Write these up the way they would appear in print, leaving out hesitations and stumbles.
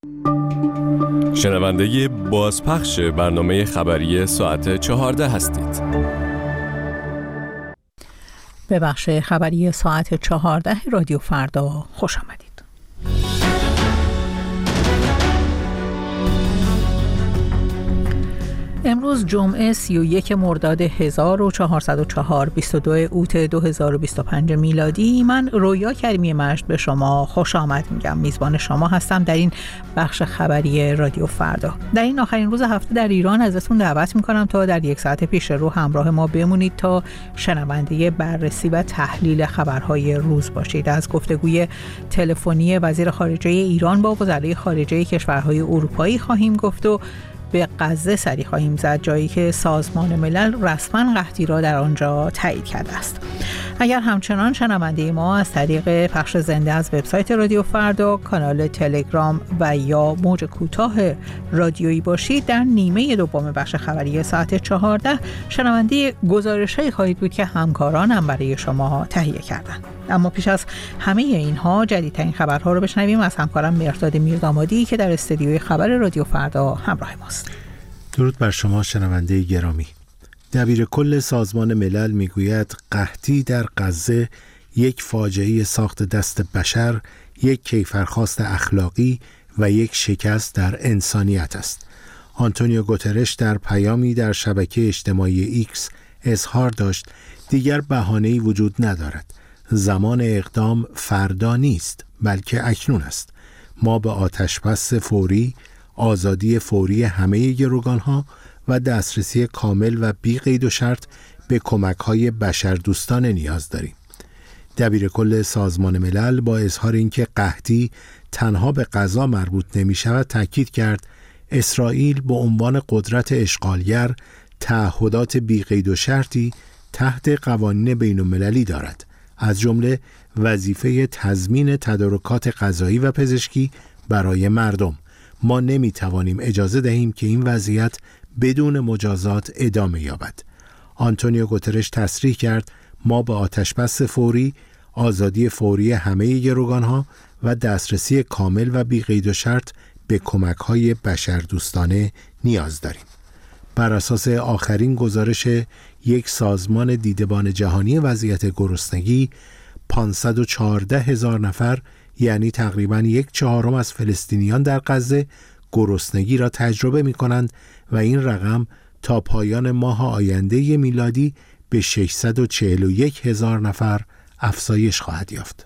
شنونده بازپخش برنامه خبری ساعت 14 هستید. به بخش خبری ساعت 14 رادیو فردا خوش آمدید. امروز جمعه 31 مرداد 1404 22 اوت 2025 میلادی. من رویا کریمی مجد به شما خوش آمد میگم. میزبان شما هستم در این بخش خبری رادیو فردا. در این آخرین روز هفته در ایران ازتون دعوت میکنم تا در یک ساعت پیش رو همراه ما بمونید تا شنونده بررسی و تحلیل خبرهای روز باشید. از گفتگوی تلفنی وزیر خارجه ایران با وزرای خارجه کشورهای اروپایی خواهیم گفت و به غزه سری خواهیم زد، جایی که سازمان ملل رسما قحطی را در آنجا تایید کرده است. اگر همچنان شنونده ما از طریق پخش زنده از وبسایت رادیو فردا، کانال تلگرام و یا موج کوتاه رادیویی باشید، در نیمه دوم بخش خبری ساعت 14 شنونده گزارش‌هایی خواهید بود که همکارانم برای شما تهیه کردند. اما پیش از همه اینها جدیدترین خبرها رو بشنویم از همکارم مهرداد میردامادی که در استودیوی خبر رادیو فردا همراه ماست. درود بر شما شنونده گرامی. دبیر کل سازمان ملل میگوید قحطی در غزه یک فاجعه ساخت دست بشر، یک کیفرخواست اخلاقی و یک شکست در انسانیت است. آنتونیو گوترش در پیامی در شبکه اجتماعی ایکس اظهار داشت دیگر بهانه‌ای وجود ندارد. زمان اقدام فردا نیست بلکه اکنون است. ما به آتشبس فوری، آزادی فوری همه گروگانها و دسترسی کامل و بی قید و شرط به کمک‌های بشردوستانه نیاز داریم. دبیر کل سازمان ملل با اظهار اینکه قحطی تنها به غزه مربوط نمی‌شود تاکید کرد اسرائیل به عنوان قدرت اشغالگر تعهدات بی قید و شرطی تحت قوانین بین‌المللی دارد، از جمله وظیفه تضمین تدارکات غذایی و پزشکی برای مردم. ما نمی‌توانیم اجازه دهیم که این وضعیت بدون مجازات ادامه یابد. آنتونیو گوترش تصریح کرد ما به آتشبس فوری، آزادی فوری همه گروگانها و دسترسی کامل و بی قید و شرط به کمک‌های بشردوستانه نیاز داریم. بر اساس آخرین گزارش یک سازمان دیدبان جهانی وضعیت گرسنگی، 514,000 نفر یعنی تقریباً 1/4 از فلسطینیان در غزه گرسنگی را تجربه می کنند و این رقم تا پایان ماه آینده میلادی به 641,000 نفر افزایش خواهد یافت.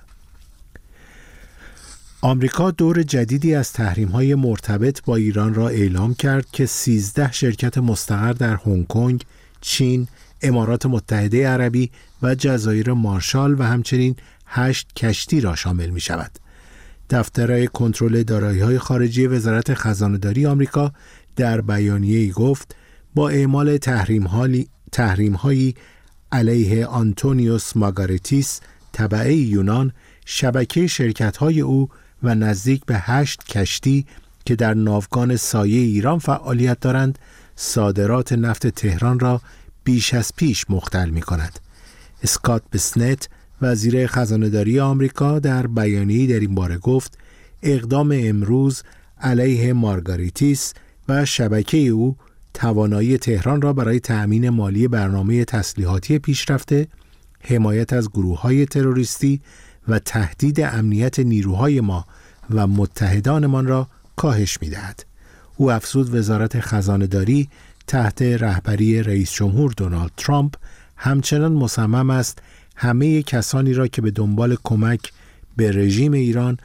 آمریکا دور جدیدی از تحریم‌های مرتبط با ایران را اعلام کرد که 13 شرکت مستقر در هنگ کنگ، چین، امارات متحده عربی و جزایر مارشال و همچنین 8 کشتی را شامل می شود. دفتر کنترل دارایی‌های خارجی وزارت خزانه‌داری آمریکا در بیانیه‌ای گفت با اعمال تحریم‌هایی علیه آنتونیوس ماگارتیس تبع یونان، شبکه شرکت‌های او و نزدیک به 8 کشتی که در ناوگان سایه ایران فعالیت دارند، صادرات نفت تهران را بیش از پیش مختل می‌کند. اسکات بسنت وزیر خزانه‌داری آمریکا در بیانیه‌ای در این باره گفت اقدام امروز علیه مارگاریتیس و شبکه او توانایی تهران را برای تأمین مالی برنامه تسلیحاتی پیشرفته، حمایت از گروه‌های تروریستی و تهدید امنیت نیروهای ما و متحدانمان را کاهش می‌دهد. او افزود وزارت خزانه‌داری تحت رهبری رئیس جمهور دونالد ترامپ همچنان مصمم است همه کسانی را که به دنبال کمک به رژیم ایران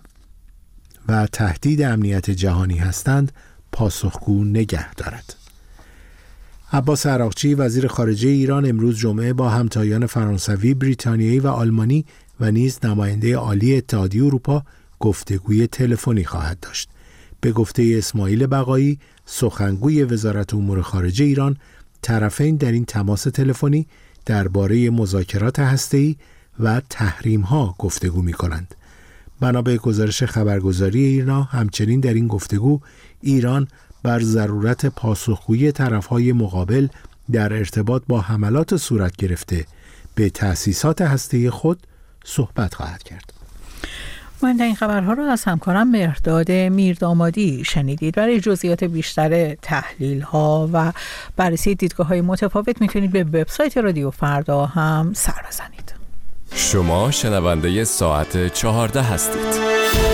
و تهدید امنیت جهانی هستند پاسخگو نگه دارد. عباس عراقچی وزیر خارجه ایران امروز جمعه با همتایان فرانسوی، بریتانیایی و آلمانی و نیز نماینده عالی اتحادیه اروپا گفتگوی تلفنی خواهد داشت. به گفته اسماعیل بقایی سخنگوی وزارت امور خارجه ایران، طرفین در این تماس تلفنی درباره مذاکرات هسته‌ای و تحریم‌ها گفتگو می‌کنند. بنا به گزارش خبرگزاری ایرنا همچنین در این گفتگو ایران بر ضرورت پاسخگویی طرف‌های مقابل در ارتباط با حملات صورت گرفته به تأسیسات هسته‌ای خود صحبت خواهد کرد. من این خبرها رو از همکارم مهرداد میردامادی شنیدید. برای جزئیات بیشتر تحلیل ها و بررسی دیدگاه های متفاوت میتونید به وبسایت رادیو فردا هم سر بزنید. شما شنونده ساعت 14 هستید.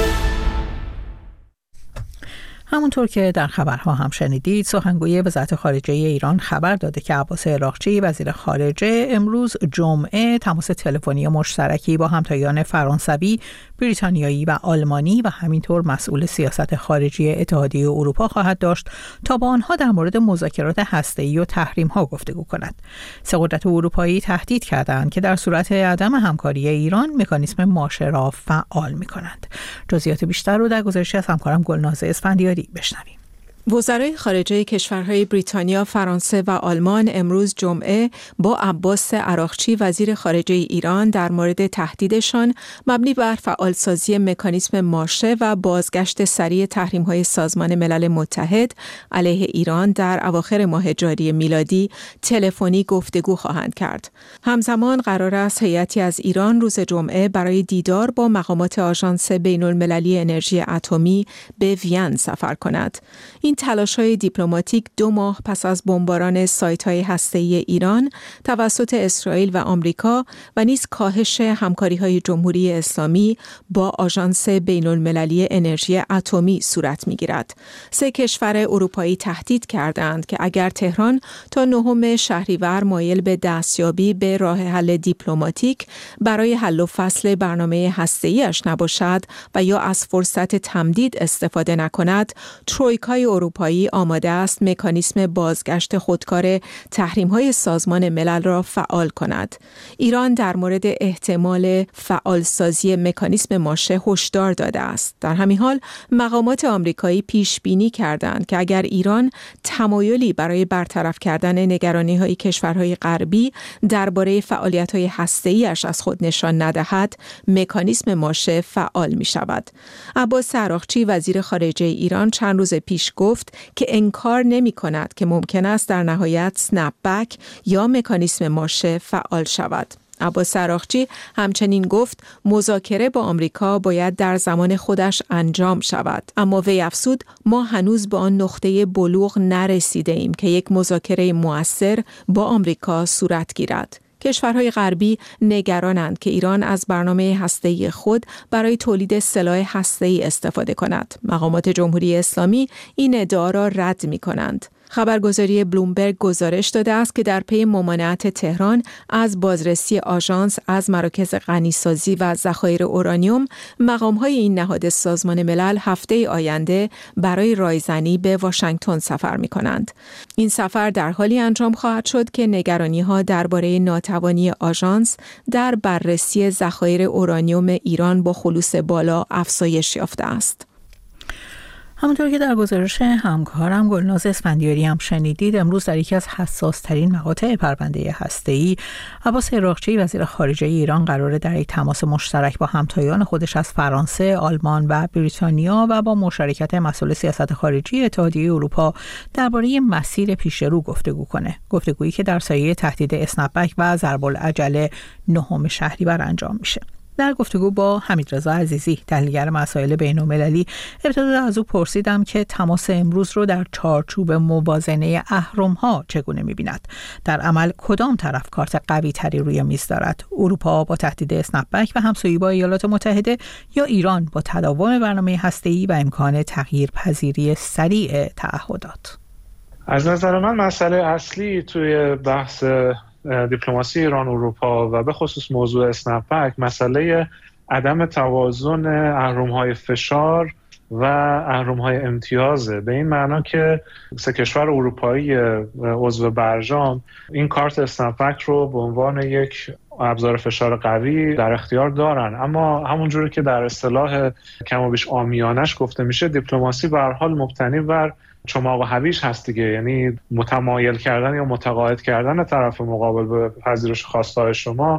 همونطور که در خبرها هم شنیدید، سخنگوی وزارت خارجه ایران خبر داده که عباس اراغچی وزیر خارجه امروز جمعه تماس تلفنی مشترکی با همتایان فرانسوی، بریتانیایی و آلمانی و همینطور مسئول سیاست خارجی اتحادیه اروپا خواهد داشت تا با آنها در مورد مذاکرات هسته‌ای و تحریم‌ها گفتگو کند. سه قدرت اروپایی تهدید کردند که در صورت عدم همکاری ایران مکانیزم ماشه را فعال می‌کنند. جزئیات بیشتر رو در گزارشی از همکارم گلنازه اسفندیاری بشنویم. وزرای خارجه کشورهای بریتانیا، فرانسه و آلمان امروز جمعه با عباس اراغچی وزیر خارجه ایران در مورد تهدیدشان مبنی بر فعالسازی مکانیزم ماشه و بازگشت سریع تحریم‌های سازمان ملل متحد علیه ایران در اواخر ماه جاری میلادی تلفنی گفتگو خواهند کرد. همزمان قرار است هیئتی از ایران روز جمعه برای دیدار با مقامات آژانس بین‌المللی انرژی اتمی به وین سفر کند. این تلاش‌های دیپلماتیک 2 ماه پس از بمباران سایت‌های هسته‌ای ایران توسط اسرائیل و آمریکا و نیز کاهش همکاری‌های جمهوری اسلامی با آژانس بین‌المللی انرژی اتمی صورت می‌گیرد. 3 کشور اروپایی تهدید کردند که اگر تهران تا 9 شهریور مایل به دستیابی به راه حل دیپلماتیک برای حل و فصل برنامه هسته‌ای‌اش نباشد و یا از فرصت تمدید استفاده نکند، ترویکای اروپایی آماده است مکانیزم بازگشت خودکار تحریم‌های سازمان ملل را فعال کند. ایران در مورد احتمال فعالسازی مکانیزم ماشه هشدار داده است. در همین حال مقامات آمریکایی پیش بینی کردند که اگر ایران تمایلی برای برطرف کردن نگرانی‌های کشورهای غربی درباره فعالیت‌های هسته‌ای‌اش از خود نشان ندهد، مکانیزم ماشه فعال می‌شود. عباس اراغچی وزیر خارجه ایران چند روز پیش گفت که انکار نمی کند که ممکن است در نهایت سنپ بک یا مکانیزم ماشه فعال شود. عباس اراغچی همچنین گفت مذاکره با آمریکا باید در زمان خودش انجام شود، اما وی افزود ما هنوز به آن نقطه بلوغ نرسیده ایم که یک مذاکره مؤثر با آمریکا صورت گیرد. کشورهای غربی نگرانند که ایران از برنامه هسته‌ای خود برای تولید سلاح هسته‌ای استفاده کند. مقامات جمهوری اسلامی این ادعا را رد می‌کنند. خبرگزاری بلومبرگ گزارش داده است که در پی ممانعت تهران از بازرسی آژانس از مراکز غنیسازی و ذخایر اورانیوم، مقام‌های این نهاد سازمان ملل هفته آینده برای رایزنی به واشنگتن سفر می‌کنند. این سفر در حالی انجام خواهد شد که نگرانی‌ها درباره ناتوانی آژانس در بررسی ذخایر اورانیوم ایران با خلوص بالا افزایش یافته است. همونطور که در گزارش همکارم گلناز اسفندیاری هم شنیدید، امروز در یکی از حساس‌ترین مقاطع پرونده هسته‌ای عباس اراغچی وزیر خارجه ایران قراره در یک تماس مشترک با همتایان خودش از فرانسه، آلمان و بریتانیا و با مشارکت مسئول سیاست خارجی اتحادیه اروپا درباره مسیر پیشرو گفتگو کنه. گفتگویی که در سایه تهدید اسنپ بک و ضرب العجله 9 شهریور انجام میشه. در گفتگو با حمیدرضا عزیزی، تحلیلگر مسائل بین‌المللی، ابتدا از او پرسیدم که تماس امروز رو در چارچوب موازنه اهرم‌ها چگونه می‌بیند. در عمل کدام طرف کارت قوی‌تری روی میز دارد؟ اروپا با تهدید اسنپ بک و همسایه‌ای با ایالات متحده یا ایران با تداوم برنامه هسته‌ای و امکان تغییرپذیری سریع تعهدات؟ از نظر من مسئله اصلی توی بحث دیپلماسی ایران اروپا و به خصوص موضوع اسنپ بک مسئله عدم توازن اهرم‌های فشار و اهرم‌های امتیازه، به این معنا که 3 کشور اروپایی عضو برجام این کارت اسنپ بک رو به عنوان یک ابزار فشار قوی در اختیار دارن، اما همونجوری که در اصطلاح کم و بیش عامیانش گفته میشه، دیپلماسی به هر حال مبتنی بر چماق و هویج هست دیگه، یعنی متمایل کردن یا متقاعد کردن طرف مقابل به پذیرش خواسته‌های شما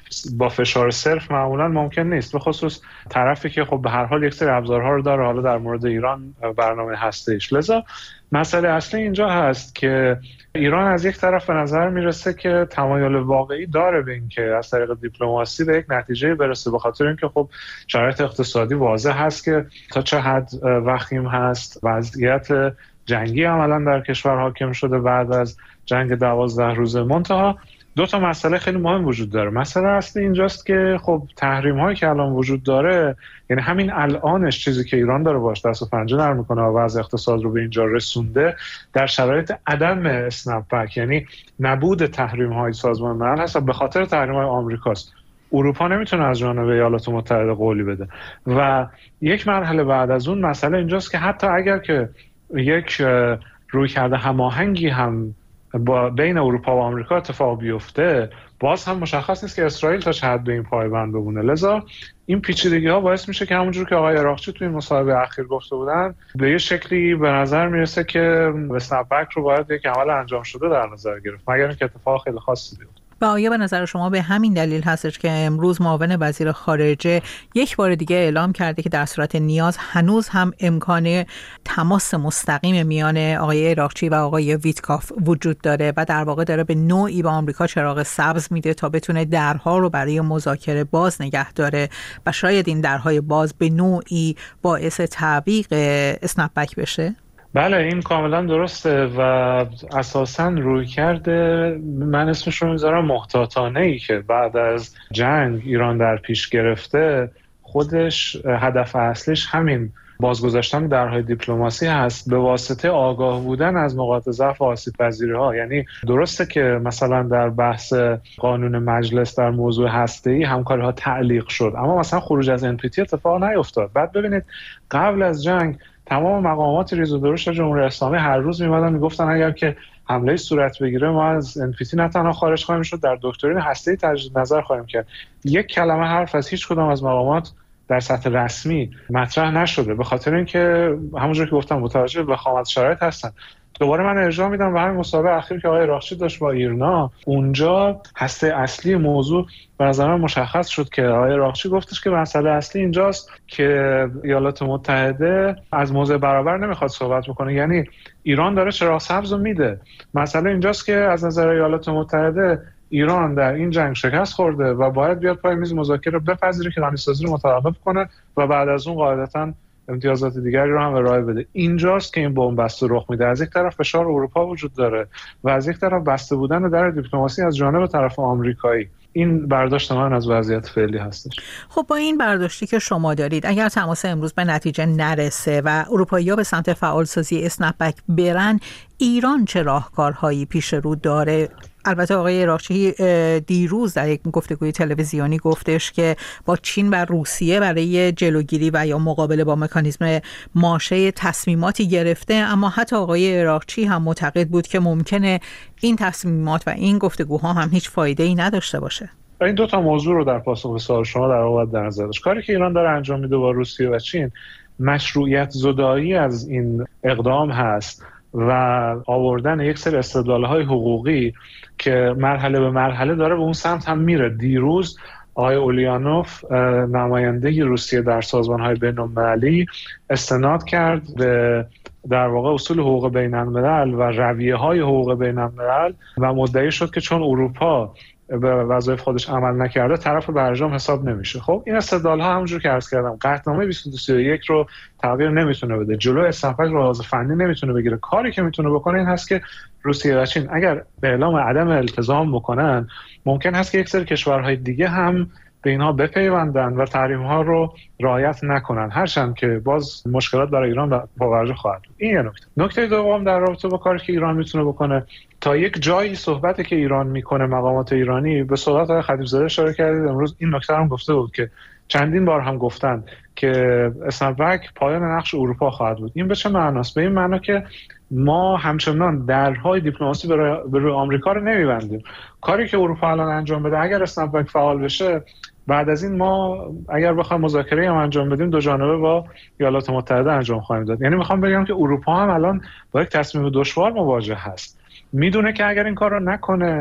با فشار صرف معمولا ممکن نیست، به خصوص طرفی که خب به هر حال یک سری ابزارها رو داره، حالا در مورد ایران برنامه هسته‌ایش. لذا مسئله اصلی اینجا هست که ایران از یک طرف به نظر میرسه که تمایل واقعی داره به این که از طریق دیپلماسی به یک نتیجه برسه، به خاطر اینکه خب شرایط اقتصادی واضح هست که تا چه حد وخیم هست، وضعیت جنگی عملا در کشور حاکم شده بعد از جنگ 12 روزه. منتها دو تا مسئله خیلی مهم وجود داره. مسئله اصلی اینجاست که خب تحریم هایی که الان وجود داره، یعنی همین الانش چیزی که ایران داره باش دست و پنجه نرم میکنه و وضع اقتصاد رو به اینجا رسونده، در شرایط عدم اسنپ بک، یعنی نبود تحریم های سازمان ملل هست، به خاطر تحریم های آمریکاست. اروپا نمیتونه از جانب ایالات متحده قولی بده و یک مرحله بعد از اون مسئله اینجاست که حتی اگر که یک رویکرد هماهنگی هم بین اروپا و آمریکا اتفاق بیفته، باز هم مشخص نیست که اسرائیل تا چه حد به این پایبند بمونه. لذا این پیچیدگی ها باعث میشه که همونجور که آقای عراقچی توی این مصاحبه اخیر گفته بودن، به یه شکلی به نظر میرسه که اسنپ بک رو باید یک عمل انجام شده در نظر گرفت، مگر اینکه اتفاق خیلی خاصی بیفته. و آیا به نظر شما به همین دلیل هستش که امروز معاون وزیر خارجه یک بار دیگه اعلام کرده که در صورت نیاز هنوز هم امکان تماس مستقیم میان آقای عراقچی و آقای ویتکاف وجود داره و در واقع داره به نوعی به آمریکا چراغ سبز میده تا بتونه درها رو برای مذاکره باز نگه داره و شاید این درهای باز به نوعی باعث تعویق اسنپ بک بشه؟ بله، این کاملا درسته و اساساً روی کرده، من اسمش رو میذارم محتاطانه‌ای که بعد از جنگ ایران در پیش گرفته، خودش هدف اصلیش همین بازگذاشتن درهای دیپلماسی هست به واسطه آگاه بودن از نقاط ضعف و آسیب‌پذیری‌ها. یعنی درسته که مثلا در بحث قانون مجلس در موضوع هسته‌ای همکاری‌ها تعلیق شد، اما مثلا خروج از NPT اتفاق نیفتاد. بعد ببینید قبل از جنگ تمام مقامات ریز و درشت جمهوری اسلامی هر روز می‌اومدن میگفتن اگر که حمله صورت بگیره ما از NPT نه تنها خارج خواهیم شد، در دکترین هسته‌ای تجدید نظر خواهیم کرد. یک کلمه حرف از هیچ کدام از مقامات در سطح رسمی مطرح نشده، به خاطر اینکه همونجوری که گفتم متوجه وخامت شرایط هستن. دوباره من ارجاع میدم به همین مصاحبه اخیر که آقای عراقچی داشت با ایرنا، اونجا هسته اصلی موضوع به نظر من مشخص شد که آقای عراقچی گفتش که مسئله اصلی اینجاست که ایالات متحده از موضع برابر نمیخواد صحبت بکنه، یعنی ایران داره چراغ سبز رو میده. مسئله اینجاست که از نظر ایالات متحده ایران در این جنگ شکست خورده و باید بیاد پای میز مذاکره بپذیره که غنی‌سازی رو متوقف کنه و بعد از اون قاعدتاً امتیازات دیگری رو هم ارائه بده. اینجاست که این بن‌بست رخ میده. از یک طرف فشار اروپا وجود داره و از یک طرف بسته بودن در دیپلماسی از جانب طرف آمریکایی. این برداشت من از وضعیت فعلی هستش. خب با این برداشتی که شما دارید، اگر تماس امروز به نتیجه نرسه و اروپایی‌ها به سمت فعالسازی اسنپ بک برن، ایران چه راهکارهایی پیش رو داره؟ البته آقای عراقچی دیروز در یک گفتگوی تلویزیونی گفتش که با چین و روسیه برای جلوگیری و یا مقابله با مکانیزم ماشه تصمیماتی گرفته، اما حتی آقای عراقچی هم معتقد بود که ممکنه این تصمیمات و این گفتگوها هم هیچ فایده‌ای نداشته باشه. این دو تا موضوع رو در پاسخ به سوال شما در واقع در نظر داشت. کاری که ایران داره انجام میده با روسیه و چین مشروعیت زدایی از این اقدام هست و آوردن یک سری استدلال‌های حقوقی که مرحله به مرحله داره به اون سمت هم میره. دیروز آقای اولیانوف نماینده روسیه در سازمان‌های بین‌المللی استناد کرد به در واقع اصول حقوق بین‌الملل و رویه‌های حقوق بین‌الملل و مدعی شد که چون اروپا به وظایف خودش عمل نکرده طرف برجام حساب نمیشه. خب این استدلال‌ها همونجور که عرض کردم قطعنامه 2231 رو تغییر نمیتونه بده، جلوی اسنپ بک رو از فنی نمیتونه بگیره. کاری که میتونه بکنه این هست که روسیه و چین اگر به اعلام عدم التزام بکنن، ممکن هست که یک سری کشورهای دیگه هم به اینها بپیوندن و تحریم‌ها رو رعایت نکنن، هرچند که باز مشکلات برای ایران باورجو خواهد بود. این یه نکته. نکته دوم در رابطه با کاری که ایران میتونه بکنه، تا یک جایی صحبتی که ایران میکنه مقامات ایرانی به صحبت آقای خطیبزاده اشاره کردید، امروز این نکته هم گفته بود که چندین بار هم گفتن که اسنپ بک پایان نقش اروپا خواهد بود. این به چه معناست؟ به این معنا که ما همچنان درهای دیپلماسی به روی آمریکا رو نمیبندیم. کاری که اروپا الان انجام بده، اگر اسنپ بک فعال بشه، بعد از این ما اگر بخوایم مذاکره هم انجام بدیم دو جانبه با ایالات متحده انجام خواهیم داد. یعنی میخوام بگم که اروپا هم الان با یک تصمیم دشوار مواجه هست. میدونه که اگر این کار رو نکنه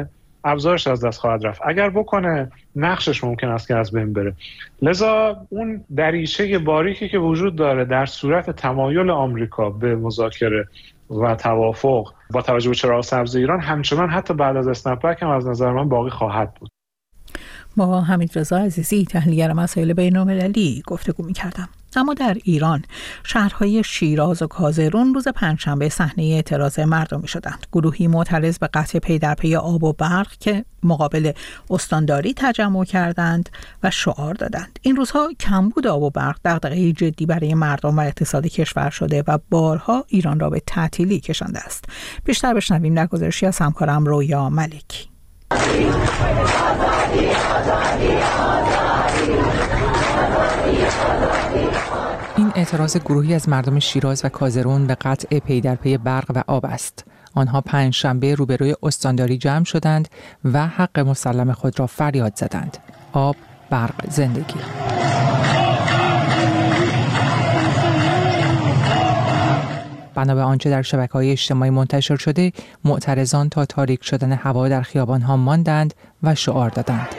ابزارش از دست خواهد رفت. اگر بکنه نقشش ممکن است که از بین بره. لذا اون دریچه باریکی که وجود داره در صورت تمایل آمریکا به مذاکره و توافق با توجه به چراغ سبز ایران همچنان حتی بعد از اسنپ بک هم از نظر من باقی خواهد بود. با حمیدرضا عزیزی تحلیلگر مسائل بین‌المللی گفتگو می‌کردم. اما در ایران شهرهای شیراز و کازرون روز پنجشنبه صحنه اعتراض مردمی شدند. گروهی معترض به قطع پی در پی آب و برق که مقابل استانداری تجمع کردند و شعار دادند. این روزها کمبود آب و برق دغدغه‌ای جدی برای مردم و اقتصاد کشور شده و بارها ایران را به تعطیلی کشانده است. بیشتر بشنویم در گزارشی از همکارم رویا ملکی. این اعتراض گروهی از مردم شیراز و کازرون به قطع پی در پی برق و آب است. آنها پنجشنبه روبروی استانداری جمع شدند و حق مسلم خود را فریاد زدند. آب، برق، زندگی. بنا به آنچه در شبکه‌های اجتماعی منتشر شده، معترضان تا تاریک شدن هوا در خیابان‌ها ماندند و شعار دادند.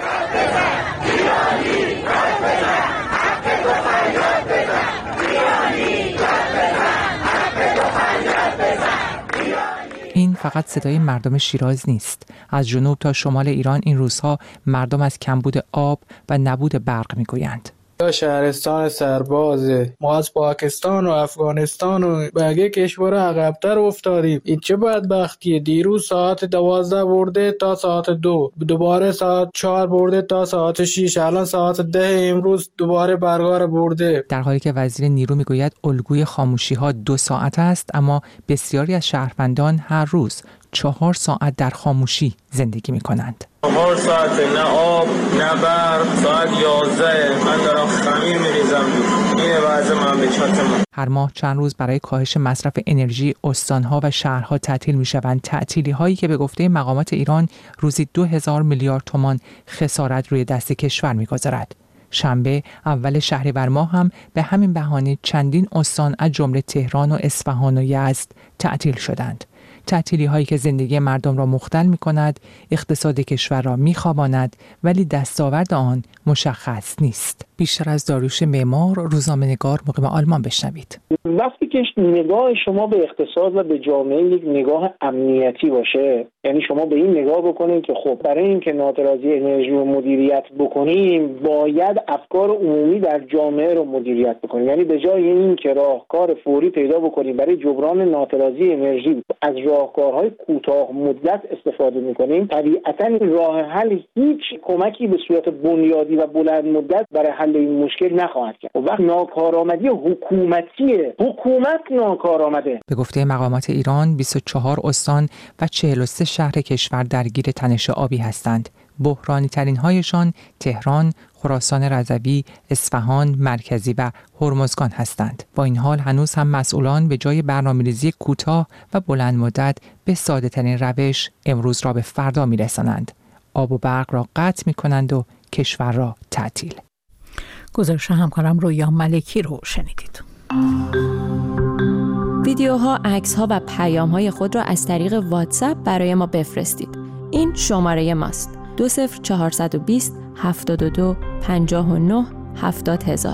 این فقط صدای مردم شیراز نیست. از جنوب تا شمال ایران این روزها مردم از کمبود آب و نبود برق میگویند. شهرستان سربازه، ما از پاکستان و افغانستان و بقیه کشور عقب‌تر افتادیم. این چه بدبختیه؟ دیروز ساعت 12 برده تا ساعت 2، دوباره ساعت 4 برده تا ساعت 6، الان ساعت 10 امروز دوباره برقا برده. در حالی که وزیر نیرو میگوید الگوی خاموشی‌ها 2 ساعت است، اما بسیاری از شهروندان هر روز 4 ساعت در خاموشی زندگی می‌کنند. 4 ساعت نه آب نه برق، ساعت 11 من دارم خمیر میریزم. این وضع مملکت ما. هر ماه چند روز برای کاهش مصرف انرژی استانها و شهرها تعطیل میشوند. تعطیلی هایی که به گفته مقامات ایران روزی 2000 میلیارد تومان خسارت روی دست کشور میگذارد. شنبه اول شهریور ماه هم به همین بهانه چندین استان از جمله تهران و اصفهان و یزد تعطیل شدند. تعطیلی هایی که زندگی مردم را مختل می کند، اقتصاد کشور را می خواباند، ولی دستاورد آن مشخص نیست. بیشتر از داریوش معمار، روزنامه‌نگار مقیم آلمان بشنوید. وقتی که نگاه شما به اقتصاد و به جامعه یک نگاه امنیتی باشه، یعنی شما به این نگاه بکنید که خب برای اینکه ناترازی انرژی رو مدیریت بکنیم باید افکار عمومی در جامعه رو مدیریت بکنیم. یعنی به جای اینکه راهکار فوری پیدا بکنیم برای جبران ناترازی انرژی از راهکارهای کوتاه مدت استفاده می‌کنیم، طبیعتاً راه حل هیچ کمکی به صورت بنیادی و بلند مدت برای حل این مشکل نخواهد کرد. وقت ناکارآمدی حکومتیه، حکومت ناکارآمده. به گفته مقامات ایران 24 استان و 43 شهر کشور درگیر تنش آبی هستند. بحرانی ترین هایشان تهران، خراسان رضوی، اصفهان، مرکزی و هرمزگان هستند. با این حال هنوز هم مسئولان به جای برنامه‌ریزی کوتاه و بلند مدت به ساده ترین روش امروز را به فردا می‌رسانند. آب و برق را قطع می‌کنند و کشور را تعطیل. گزارش همکارم رویا ملکی رو شنیدید. ویدیوها، عکس‌ها و پیام‌های خود را از طریق واتساپ برای ما بفرستید. این شماره ماست: 20420 72 59 70000.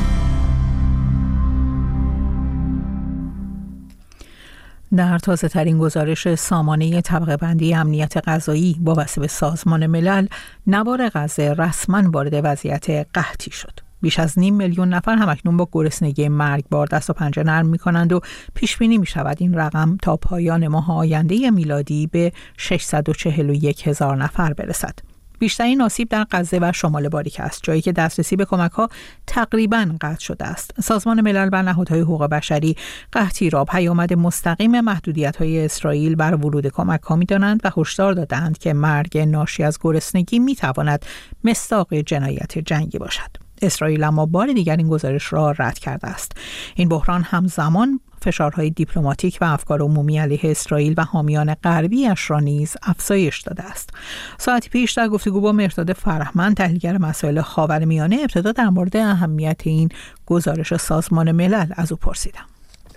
در تازه ترین گزارش سامانه طبقه بندی امنیت غذایی وابسته به سازمان ملل، نوار غزه رسما وارد وضعیت قحطی شد. بیش از 500,000 نفر همکنون با گرسنگی مرگبار دست و پنجه نرم می‌کنند و پیش بینی می‌شود این رقم تا پایان ماه آینده میلادی به 641,000 نفر برسد. بیشترین آسیب در غزه و شمال باریک است، جایی که دسترسی به کمک‌ها تقریباً قطع شده است. سازمان ملل و نهادهای حقوق بشری قحطی را پیامد مستقیم محدودیت‌های اسرائیل بر ورود کمک‌ها می‌دانند و هشدار دادند که مرگ ناشی از گرسنگی می‌تواند مصداق جنایت جنگی باشد. اسرائیل اما بار دیگر این گزارش را رد کرده است. این بحران همزمان فشارهای دیپلماتیک و افکار عمومی علیه اسرائیل و حامیان غربی‌اش را نیز افزایش داده است. ساعتی پیش در گفتگو با مهرداد فرهمند، تحلیلگر مسائل خاورمیانه، ابتدا در مورد اهمیت این گزارش سازمان ملل از او پرسیدم.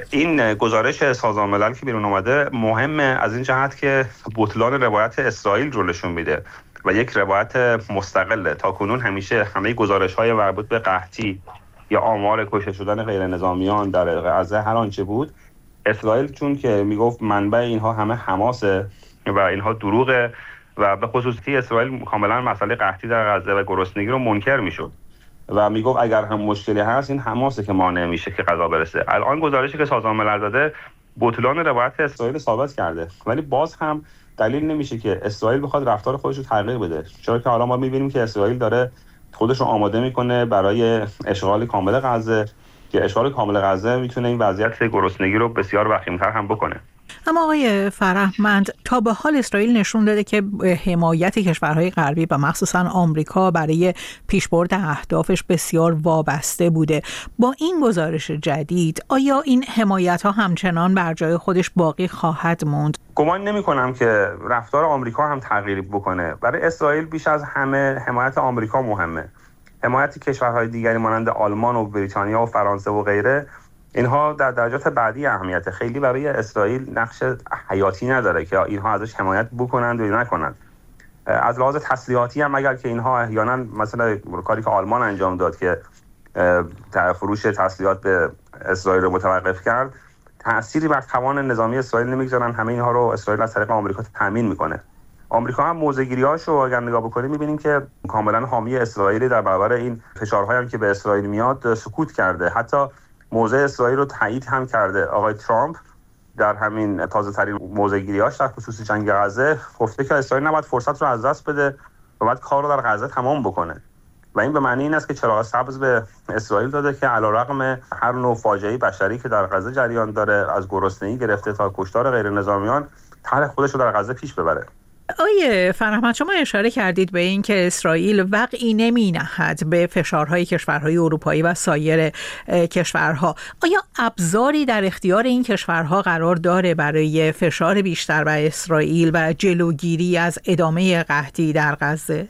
این گزارش سازمان ملل که بیرون اومده مهمه از این جهت که بطلان روایت اسرائیل رو نشون میده و یک روایت مستقله. تاکنون همیشه همه گزارش‌های مربوط به قحطی یا آمار کشته شدن غیر نظامیان در غزه هر آنچه بود، اسرائیل چون که میگفت منبع اینها همه حماسه و اینها دروغه و به خصوصی اسرائیل کاملا مسئله قحطی در غزه و گرسنگی رو منکر میشد و میگفت اگر هم مشکلی هست این حماسه که مانع میشه که غذا برسه. الان گزارشی که سازمان ملل داده بطلان روایت اسرائیل ثابت کرده، ولی باز هم دلیل نمیشه که اسرائیل بخواد رفتار خودش رو تغییر بده، چرا که حالا ما میبینیم که اسرائیل داره خودش رو آماده میکنه برای اشغال کامل غزه که اشغال کامل غزه میتونه این وضعیت گرسنگی رو بسیار وخیم‌تر هم بکنه. اما آقای فرهمند، تا به حال اسرائیل نشون داده که حمایت کشورهای غربی و مخصوصا آمریکا برای پیشبرد اهدافش بسیار وابسته بوده. با این گزارش جدید آیا این حمایت ها همچنان بر جای خودش باقی خواهد موند؟ گمان نمی کنم که رفتار آمریکا هم تغییری بکنه. برای اسرائیل بیش از همه حمایت آمریکا مهمه. حمایت کشورهای دیگری مانند آلمان و بریتانیا و فرانسه و غیره، اینها در درجات بعدی اهمیت، خیلی برای اسرائیل نقش حیاتی نداره که اینها ازش حمایت بکنند و نکنند. از لحاظ تسلیحاتی هم اگر که اینها احیانا مثلا کاری که آلمان انجام داد که فروش تسلیحات به اسرائیل رو متوقف کرد، تأثیری بر توان نظامی اسرائیل نمیگذارن. همه اینها رو اسرائیل از طریق آمریکا تامین میکنه. آمریکا هم موضع‌گیری‌هاشو اگر نگاه بکنیم می‌بینیم که کاملا حامی اسرائیل در برابر این فشارهایی هم که به اسرائیل میاد سکوت کرده. حتی موضع اسرائیل رو تایید هم کرده. آقای ترامپ در همین تازه‌ترین موضع‌گیری‌هاش در خصوص جنگ غزه گفته که اسرائیل نباید فرصت رو از دست بده و باید کار رو در غزه تمام بکنه و این به معنی این است که چراغ سبز به اسرائیل داده که علیرغم هر نوع فاجعه بشری که در غزه جریان داره، از گرسنگی گرفته تا کشتار غیر نظامیان، طرح خودش رو در غزه پیش ببره. آقای فرهمند، شما اشاره کردید به این که اسرائیل وقعی نمی‌نهد به فشارهای کشورهای اروپایی و سایر کشورها. آیا ابزاری در اختیار این کشورها قرار داره برای فشار بیشتر بر اسرائیل و جلوگیری از ادامه قحطی در غزه؟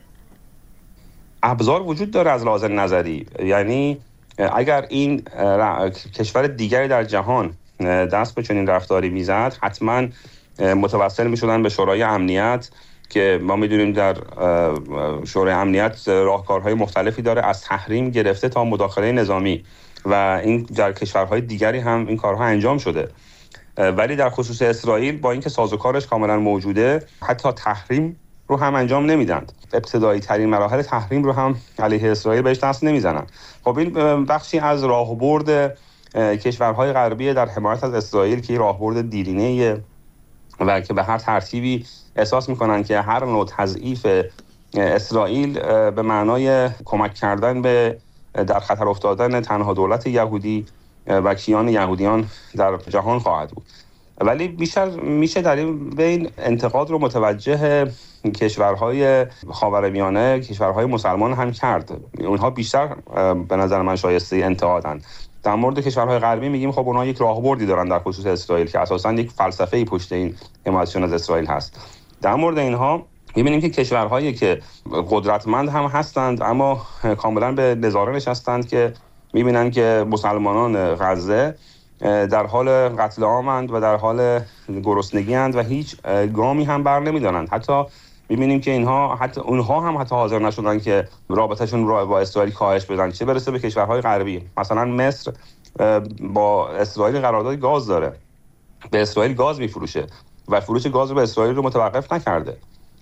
ابزار وجود داره از لحاظ نظری. یعنی اگر این کشور دیگری در جهان دست به چنین رفتاری میزد، حتما متوسل میشدن به شورای امنیت که ما میدونیم در شورای امنیت راهکارهای مختلفی داره، از تحریم گرفته تا مداخله نظامی و این در کشورهای دیگری هم این کارها انجام شده. ولی در خصوص اسرائیل با اینکه سازوکارش کاملا موجوده، حتی تحریم رو هم انجام نمیدند. ابتدایی ترین مراحل تحریم رو هم علیه اسرائیل بهش دست نمیزنن. خب این بخشی از راهبرد کشورهای غربی در حمایت از اسرائیل که راهبرد دیرینه‌ایه و که به هر ترتیبی احساس میکنن که هر نوع تضعیف اسرائیل به معنای کمک کردن به در خطر افتادن تنها دولت یهودی و کیان یهودیان در جهان خواهد بود. ولی میشه در این بین انتقاد رو متوجه کشورهای خاورمیانه، کشورهای مسلمان هم کرد. اونها بیشتر به نظر من شایسته انتقادن. در مورد کشورهای غربی میگیم خب اونها یک راهبردی دارن در خصوص اسرائیل که اساساً یک فلسفه‌ای پشت این حمایتشون از اسرائیل هست. در مورد اینها می‌بینیم که کشورهایی که قدرتمند هم هستند اما کاملاً به نظاره نشستند که می‌بینن که مسلمانان غزه در حال قتل عامند و در حال گرسنگی اند و هیچ گامی هم بر نمی‌دارند. حتی می‌بینیم که اونها هم حاضر نشدن که رابطه‌شون رو با اسرائیل کاهش بدن، چه برسه به کشورهای غربی. مثلا مصر با اسرائیل قرارداد گاز داره، به اسرائیل گاز میفروشه و فروش گاز رو به اسرائیل رو متوقف نکرده.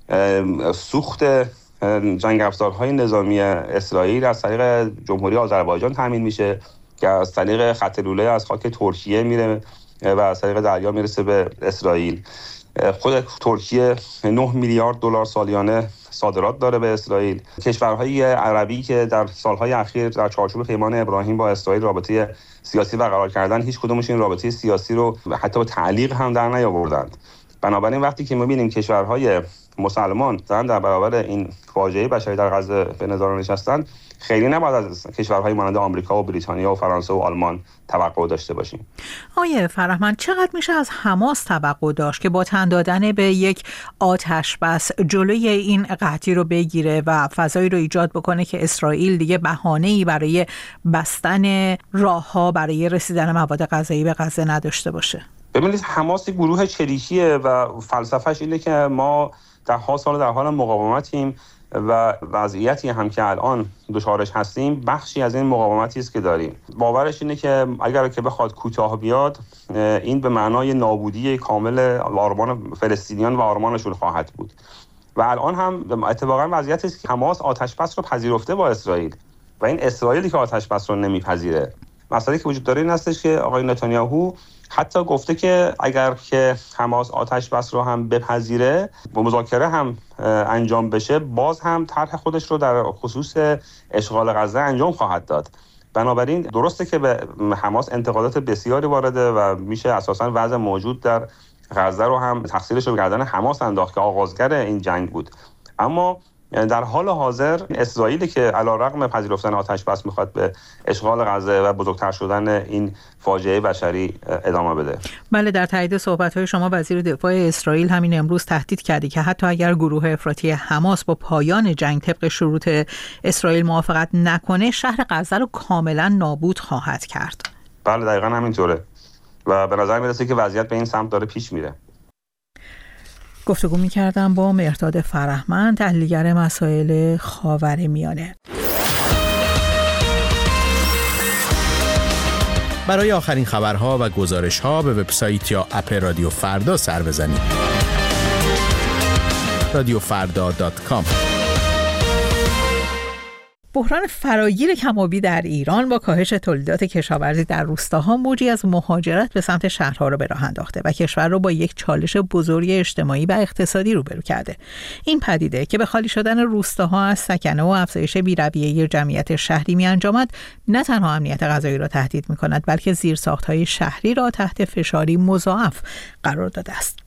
سوخت جنگ افزارهای نظامی اسرائیل از طریق جمهوری آذربایجان تامین میشه که از طریق خط لوله از خاک ترکیه میره و از طریق دریا میرسه به اسرائیل. خود ترکیه 9 میلیارد دلار سالیانه صادرات داره به اسرائیل. کشورهای عربی که در سالهای اخیر در چارچوب پیمان ابراهیم با اسرائیل رابطه سیاسی برقرار کردن، هیچ کدومش این رابطه سیاسی رو حتی به تعلیق هم در نیاوردند. بنابراین وقتی که می‌بینیم کشورهای مسلمان دارن در برابر این فاجعه بشری در غزه به نظارت نشستن، خیلی نباید از کشورهای مانند آمریکا و بریتانیا و فرانسه و آلمان توقع داشته باشیم. آیه فرهمند، چقدر میشه از حماس توقع داشت که با تن دادن به یک آتش بس جلوی این قحطی رو بگیره و فضایی رو ایجاد بکنه که اسرائیل دیگه بهانه‌ای برای بستن راه‌ها برای رسیدن مواد غذایی به غزه نداشته باشه؟ ببینید، حماس گروه چریکیه و فلسفهش اینه که ما ده سال در حال مقاومتیم و وضعیتی هم که الان دچارش هستیم بخشی از این مقاومتی است که داریم. باورش اینه که اگر که بخواد کوتاه بیاد، این به معنای نابودی کامل آرمان فلسطینیان و آرمانشون خواهد بود. و الان هم اتفاقا وضعیتی است که حماس آتش بس رو پذیرفته با اسرائیل و این اسرائیلی که آتش بس رو نمیپذیره. مسئله که وجود داره این هستش که آقای نتانیاهو حتی گفته که اگر که حماس آتش بس رو هم بپذیره و مذاکره هم انجام بشه، باز هم طرح خودش رو در خصوص اشغال غزه انجام خواهد داد. بنابراین درسته که به حماس انتقادات بسیاری وارده و میشه اساساً وضع موجود در غزه رو هم تقصیرش رو به گردن حماس انداخت که آغازگر این جنگ بود. اما در حال حاضر اسرائیلی که علیرغم پذیرفتن آتش بس میخواد به اشغال غزه و بزرگتر شدن این فاجعه بشری ادامه بده. بله، در تایید صحبت‌های شما وزیر دفاع اسرائیل همین امروز تهدید کرده که حتی اگر گروه افراطی حماس با پایان جنگ طبق شروط اسرائیل موافقت نکنه، شهر غزه رو کاملا نابود خواهد کرد. بله، دقیقاً همینطوره و به نظر میرسه که وضعیت به این سمت داره پیش میره. گفتگو می‌کردم با مهرداد فرهمند، تحلیلگر مسائل خاورمیانه. برای آخرین خبرها و گزارش‌ها به وبسایت یا اپ رادیو فردا سر بزنید. radiofarda.com. بحران فراگیر کم‌آبی در ایران با کاهش تولیدات کشاورزی در روستاها موجی از مهاجرت به سمت شهرها را به راه انداخته و کشور را با یک چالش بزرگ اجتماعی و اقتصادی روبرو کرده. این پدیده که به خالی شدن روستاها از سکنه و افزایش بی‌رویه جمعیت شهری می‌انجامد، نه تنها امنیت غذایی را تهدید می‌کند، بلکه زیرساخت‌های شهری را تحت فشاری مضاعف قرار داده است.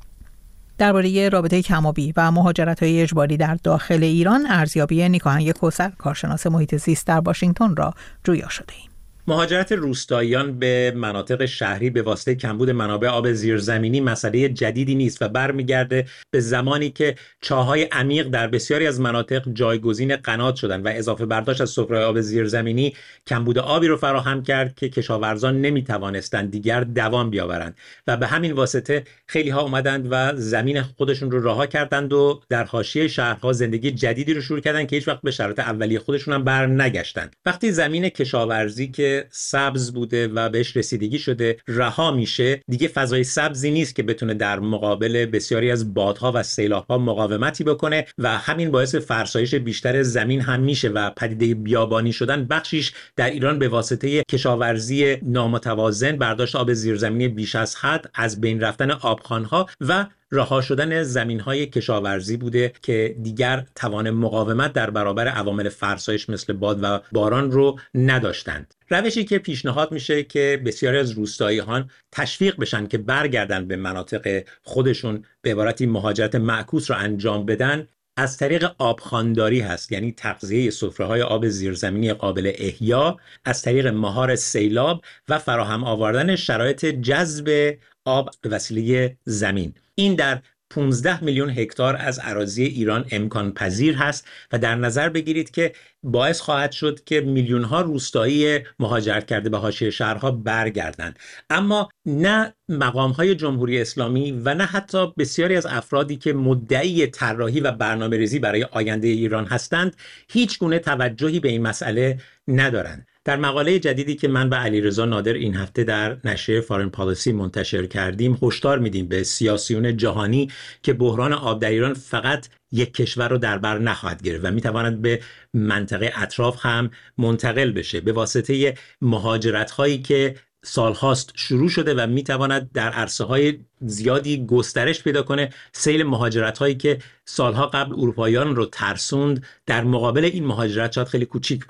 درباره رابطه کم‌آبی و مهاجرت‌های اجباری در داخل ایران، ارزیابی نیکاهنگ کوثر، کارشناس محیط زیست در واشنگتن را جویا شده‌ایم. مهاجرت روستاییان به مناطق شهری به واسطه کمبود منابع آب زیرزمینی مسئله جدیدی نیست و برمیگرده به زمانی که چاه‌های عمیق در بسیاری از مناطق جایگزین قنات شدند و اضافه برداشت از سفره آب زیرزمینی کمبود آبی رو فراهم کرد که کشاورزان نمیتوانستند دیگر دوام بیاورند و به همین واسطه خیلی ها اومدند و زمین خودشون رو رها کردند و در حاشیه شهرها زندگی جدیدی رو شروع کردند که هیچ وقت به شرایط اولیه خودشون هم برنگشتند. وقتی زمین کشاورزی که سبز بوده و بهش رسیدگی شده رها میشه، دیگه فضای سبزی نیست که بتونه در مقابل بسیاری از بادها و سیلاب‌ها مقاومتی بکنه و همین باعث فرسایش بیشتر زمین هم میشه و پدیده بیابانی شدن بخشیش در ایران به واسطه کشاورزی نامتوازن، برداشت آب زیرزمینی بیش از حد، از بین رفتن آبخوان‌ها و رها شدن زمین‌های کشاورزی بوده که دیگر توان مقاومت در برابر عوامل فرسایش مثل باد و باران رو نداشتند. روشی که پیشنهاد میشه که بسیاری از روستاییان تشویق بشن که برگردن به مناطق خودشون، به عبارتی مهاجرت معکوس رو انجام بدن، از طریق آبخوانداری هست، یعنی تغذیه سفره‌های آب زیرزمینی قابل احیا از طریق مهار سیلاب و فراهم آوردن شرایط جذب آب به وسیله زمین. این در 15 میلیون هکتار از اراضی ایران امکان پذیر هست و در نظر بگیرید که باعث خواهد شد که میلیون ها روستایی مهاجرت کرده به حاشیه شهرها برگردند. اما نه مقام های جمهوری اسلامی و نه حتی بسیاری از افرادی که مدعی طراحی و برنامه‌ریزی برای آینده ایران هستند هیچ گونه توجهی به این مسئله ندارند. در مقاله جدیدی که من و علیرضا نادر این هفته در نشریه فارن پالیسی منتشر کردیم، هشدار میدیم به سیاسیون جهانی که بحران آب در ایران فقط یک کشور رو در بر نخواهد گرفت و میتواند به منطقه اطراف هم منتقل بشه به واسطه مهاجرت هایی که سالهاست شروع شده و میتواند در عرصه های زیادی گسترش پیدا کنه. سیل مهاجرت هایی که سالها قبل اروپاییان رو ترسوند در مقابل این مهاجرت شاید خیلی کوچیک باشه.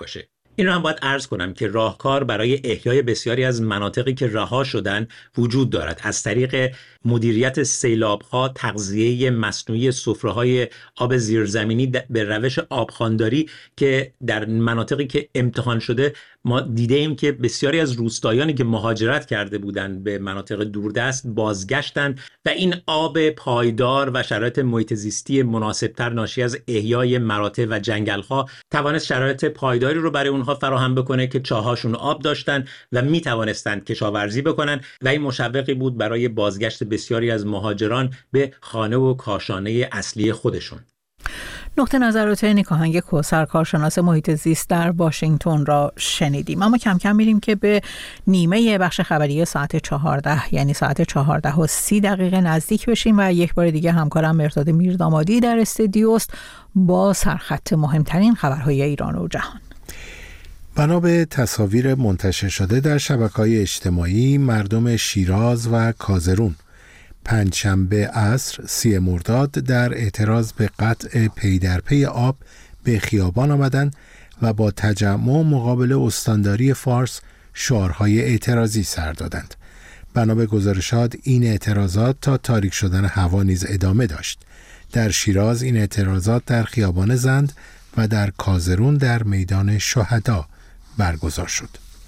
این رو هم باید عرض کنم که راهکار برای احیای بسیاری از مناطقی که رها شدن وجود دارد، از طریق مدیریت سیلاب‌ها، تغذیه مصنوعی سفره‌های آب زیرزمینی به روش آبخوانداری که در مناطقی که امتحان شده ما دیده ایم که بسیاری از روستایانی که مهاجرت کرده بودند به مناطق دوردست بازگشتند و این آب پایدار و شرایط محیط زیستی مناسبتر ناشی از احیای مراتع و جنگل‌ها توانست شرایط پایداری رو برای اونها فراهم بکنه که چاهاشون آب داشتن و می توانستند کشاورزی بکنن و این مشوقی بود برای بازگشت بسیاری از مهاجران به خانه و کاشانه اصلی خودشون. نقطه نظرات نیکاهنگ کوثر، کارشناس محیط زیست در واشنگتن را شنیدیم. اما کم کم میریم که به نیمه بخش خبری ساعت 14 یعنی ساعت 14:30 نزدیک بشیم و یک بار دیگه همکارم مرداد میردامادی در استودیوست با سرخط مهمترین خبرهای ایران و جهان. بنا به تصاویر منتشر شده در شبکه‌های اجتماعی، مردم شیراز و کازرون پنجشنبه عصر 30 مرداد در اعتراض به قطع پی در پی آب به خیابان آمدند و با تجمع مقابل استانداری فارس شعارهای اعتراضی سر دادند. بنا به گزارشات این اعتراضات تا تاریک شدن هوا نیز ادامه داشت. در شیراز این اعتراضات در خیابان زند و در کازرون در میدان شهدا برگزار شد.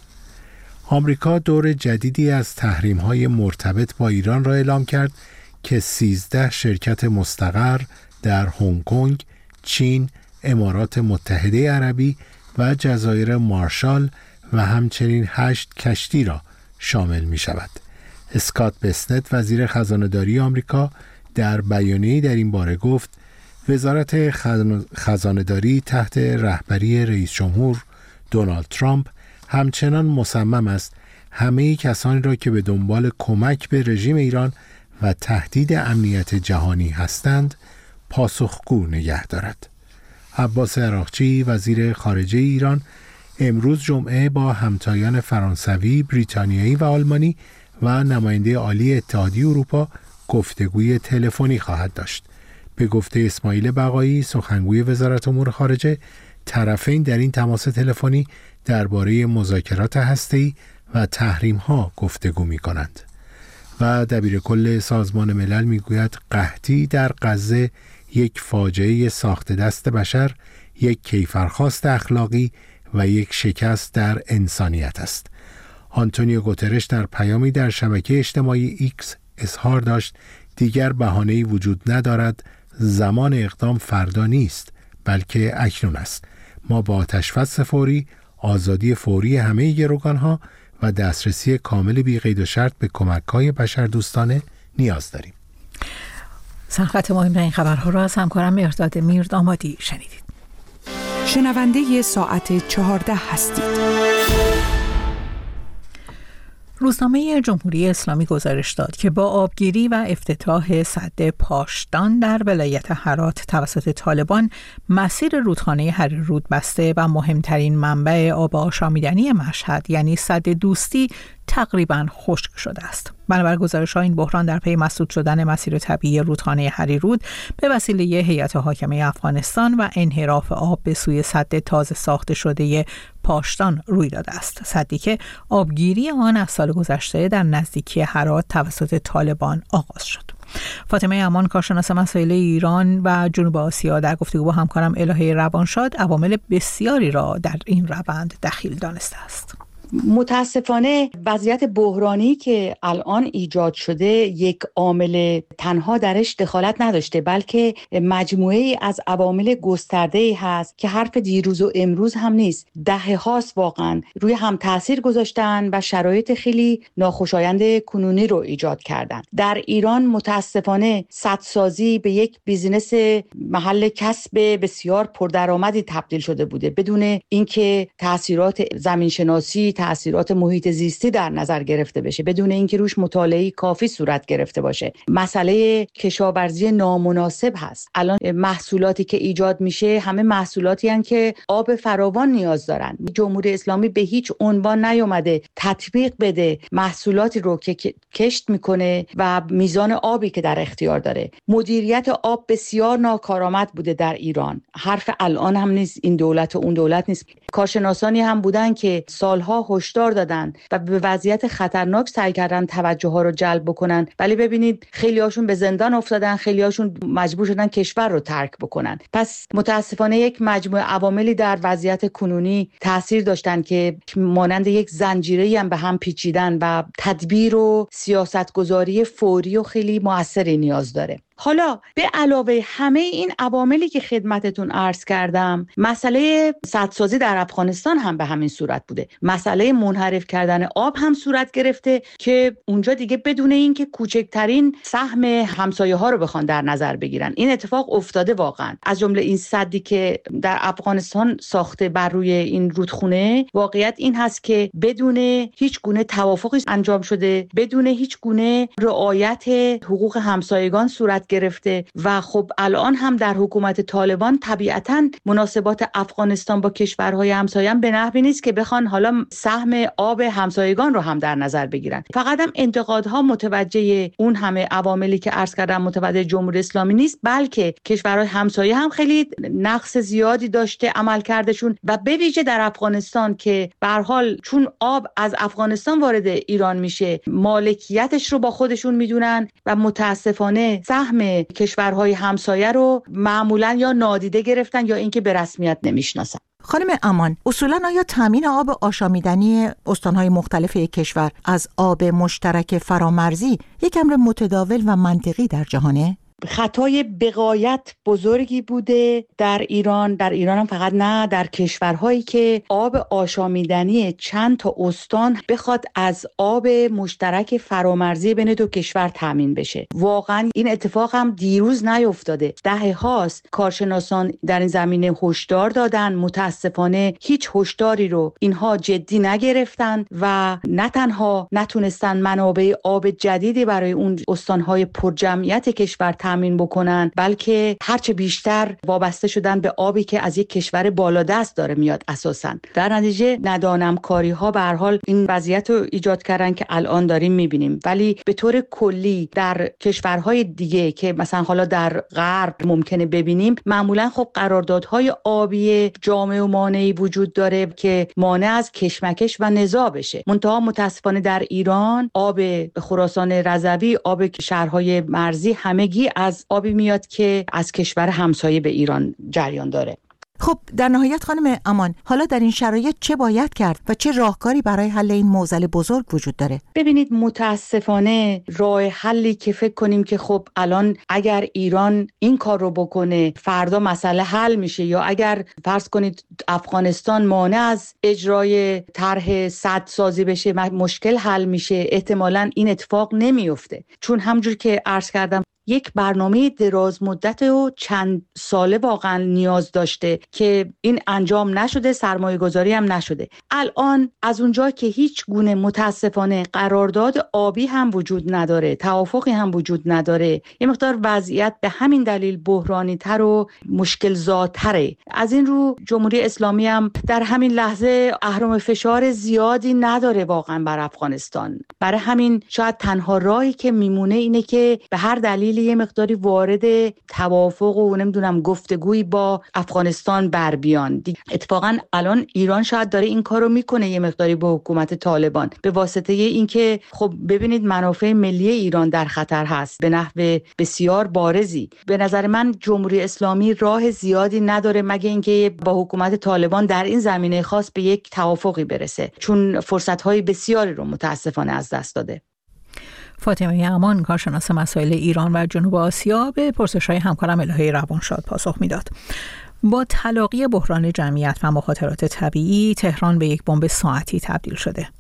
آمریکا دور جدیدی از تحریم‌های مرتبط با ایران را اعلام کرد که 13 شرکت مستقر در هنگ کنگ، چین، امارات متحده عربی و جزایر مارشال و همچنین 8 کشتی را شامل می شود. اسکات بسنت وزیر خزانه‌داری آمریکا در بیانیه‌ای در این باره گفت وزارت خزانه‌داری تحت رهبری رئیس جمهور دونالد ترامپ همچنان مصمم است همه کسانی را که به دنبال کمک به رژیم ایران و تهدید امنیت جهانی هستند پاسخگو نگه دارد. عباس عراقچی وزیر خارجه ایران امروز جمعه با همتایان فرانسوی، بریتانیایی و آلمانی و نماینده عالی اتحادیه اروپا گفتگوی تلفنی خواهد داشت. به گفته اسماعیل بقایی سخنگوی وزارت امور خارجه، طرفین در این تماس تلفنی درباره مذاکرات هسته‌ای و تحریم‌ها گفتگو می‌کنند. و دبیرکل سازمان ملل میگوید قحطی در غزه یک فاجعه ساخت دست بشر، یک کیفرخواست اخلاقی و یک شکست در انسانیت است. آنتونیو گوترش در پیامی در شبکه اجتماعی ایکس اظهار داشت دیگر بهانه‌ای وجود ندارد، زمان اقدام فردا نیست بلکه اکنون است. ما با آتش‌بس فوری، آزادی فوری همه گروگان‌ها و دسترسی کامل بی قید و شرط به کمک‌های بشردوستانه نیاز داریم. سرخط مهمترین خبرها را از همکارم مرداد میردامادی شنیدید. شنونده ساعت 14 هستید. روزنامه جمهوری اسلامی گزارش داد که با آبگیری و افتتاح سد پاشدان در ولایت هرات توسط طالبان مسیر رودخانه هریرود بسته و مهمترین منبع آب آشامیدنی مشهد یعنی سد دوستی تقریباً خشک شده است. بنابر گزارش‌ها این بحران در پی مسدود شدن مسیر طبیعی رودخانه هریرود به وسیله هیئت حاکمه افغانستان و انحراف آب به سوی سد تازه ساخته شده پاشدان روی داده است. سدی که آبگیری آن از سال گذشته در نزدیکی هرات توسط طالبان آغاز شد. فاطمه امان کارشناس مسائل ایران و جنوب آسیا در گفتگو با همکارم الهه روانشاد عوامل بسیاری را در این روند دخیل دانسته است. متاسفانه وضعیت بحرانی که الان ایجاد شده یک عامل تنها درش دخالت نداشته بلکه مجموعه ای از عوامل گسترده‌ای هست که حرف دیروز و امروز هم نیست. دهه هاست واقعا روی هم تاثیر گذاشتن و شرایط خیلی ناخوشایند کنونی رو ایجاد کردن. در ایران متاسفانه سدسازی به یک بیزینس محل کسب بسیار پردرآمدی تبدیل شده بوده بدون اینکه تاثیرات زمین شناسی، تأثیرات محیط زیستی در نظر گرفته بشه، بدون اینکه روش مطالعه کافی صورت گرفته باشه. مسئله کشاورزی نامناسب هست. الان محصولاتی که ایجاد میشه همه محصولاتی هستند که آب فراوان نیاز دارن. جمهوری اسلامی به هیچ عنوان نیومده تطبیق بده محصولاتی رو که کشت میکنه و میزان آبی که در اختیار داره. مدیریت آب بسیار ناکارآمد بوده در ایران. حرف الان هم نیست، این دولت و اون دولت نیست. کارشناسانی هم بودن که سالها هشدار دادن و به وضعیت خطرناک سعی کردن توجه ها رو جلب بکنن، ولی ببینید خیلی هاشون به زندان افتادن، خیلی هاشون مجبور شدن کشور رو ترک بکنن. پس متاسفانه یک مجموعه عواملی در وضعیت کنونی تاثیر داشتن که مانند یک زنجیره‌ای هم به هم پیچیدن و تدبیر و سیاستگذاری فوری و خیلی موثری نیاز داره. حالا به علاوه همه این عواملی که خدمتتون عرض کردم، مسئله سدسازی در افغانستان هم به همین صورت بوده. مسئله منحرف کردن آب هم صورت گرفته که اونجا دیگه بدون این که کوچکترین سهم همسایه ها رو بخوان در نظر بگیرن. این اتفاق افتاده واقعا. از جمله این سدی که در افغانستان ساخته بر روی این رودخونه، واقعیت این هست که بدون هیچ گونه توافقی انجام شده، بدون هیچ گونه رعایت حقوق همسایگان صورت گرفته و خب الان هم در حکومت طالبان طبیعتاً مناسبات افغانستان با کشورهای همسایه هم به نحوی نیست که بخوان حالا سهم آب همسایگان رو هم در نظر بگیرن. فقط هم انتقادها متوجه اون همه عواملی که عرض کردم متوجه جمهوری اسلامی نیست، بلکه کشورهای همسایه هم خیلی نقص زیادی داشته عملکردشون و به ویژه در افغانستان که به هر حال چون آب از افغانستان وارد ایران میشه مالکیتش رو با خودشون میدونن و متاسفانه سهم کشورهای همسایه رو معمولا یا نادیده گرفتن یا اینکه به رسمیت نمیشناسن. خانم امان، اصولاً آیا تامین آب آشامیدنی استان‌های مختلف یک کشور از آب مشترک فرامرزی یک امر متداول و منطقی در جهانه؟ خطای بغایت بزرگی بوده در ایران هم فقط نه، در کشورهایی که آب آشامیدنی چند تا استان بخواد از آب مشترک فرامرزی بین دو کشور تامین بشه. واقعا این اتفاق هم دیروز نیفتاده. دهه هاست کارشناسان در این زمینه هشدار دادن، متاسفانه هیچ هشداری رو اینها جدی نگرفتن و نه تنها نتونستن منابع آب جدیدی برای اون استانهای پرجمعیت کشور تامین بکنن، بلکه هرچه بیشتر وابسته شدن به آبی که از یک کشور بالادست داره میاد اساساً. در نتیجه ندانم کاری ها به هر حال این وضعیت رو ایجاد کردن که الان داریم میبینیم. ولی به طور کلی در کشورهای دیگه که مثلا حالا در غرب ممکنه ببینیم، معمولا خب قراردادهای آبی جامع و مانعی وجود داره که مانع از کشمکش و نزاع بشه. منتها متاسفانه در ایران آب خراسان رضوی، آب شهرهای مرزی همگی از آبی میاد که از کشور همسایه به ایران جریان داره. خب در نهایت خانم امان، حالا در این شرایط چه باید کرد و چه راهکاری برای حل این معضل بزرگ وجود داره؟ ببینید متاسفانه راه حلی که فکر کنیم که خب الان اگر ایران این کار رو بکنه فردا مسئله حل میشه، یا اگر فرض کنید افغانستان مانع از اجرای طرح سدسازی بشه مشکل حل میشه، احتمالاً این اتفاق نمیفته. چون همونجور که عرض کردم یک برنامه دراز مدت و چند ساله واقعا نیاز داشته که این انجام نشده، سرمایه گذاری هم نشده. الان از اونجا که هیچ گونه متاسفانه قرارداد آبی هم وجود نداره، توافقی هم وجود نداره، یه مقدار وضعیت به همین دلیل بحرانی تر و مشکل زاتره. از این رو جمهوری اسلامی هم در همین لحظه اهرم فشار زیادی نداره واقعا بر افغانستان. برای همین شاید تنها راهی که میمونه اینه که به هر دلیل یه مقداری وارد توافق و نمیدونم گفتگوی با افغانستان بر بیان. اتفاقا الان ایران شاید داره این کارو میکنه یه مقداری با حکومت طالبان، به واسطه اینکه خب ببینید منافع ملی ایران در خطر هست به نحو بسیار بارزی. به نظر من جمهوری اسلامی راه زیادی نداره مگه اینکه با حکومت طالبان در این زمینه خاص به یک توافقی برسه، چون فرصت‌های بسیاری رو متاسفانه از دست داده. فاطمه امان، کارشناس مسائل ایران و جنوب آسیا، به پرسش‌های همکارم الهه روانشاد پاسخ میداد. با تلاقی بحران جمعیت و مخاطرات طبیعی، تهران به یک بمب ساعتی تبدیل شده.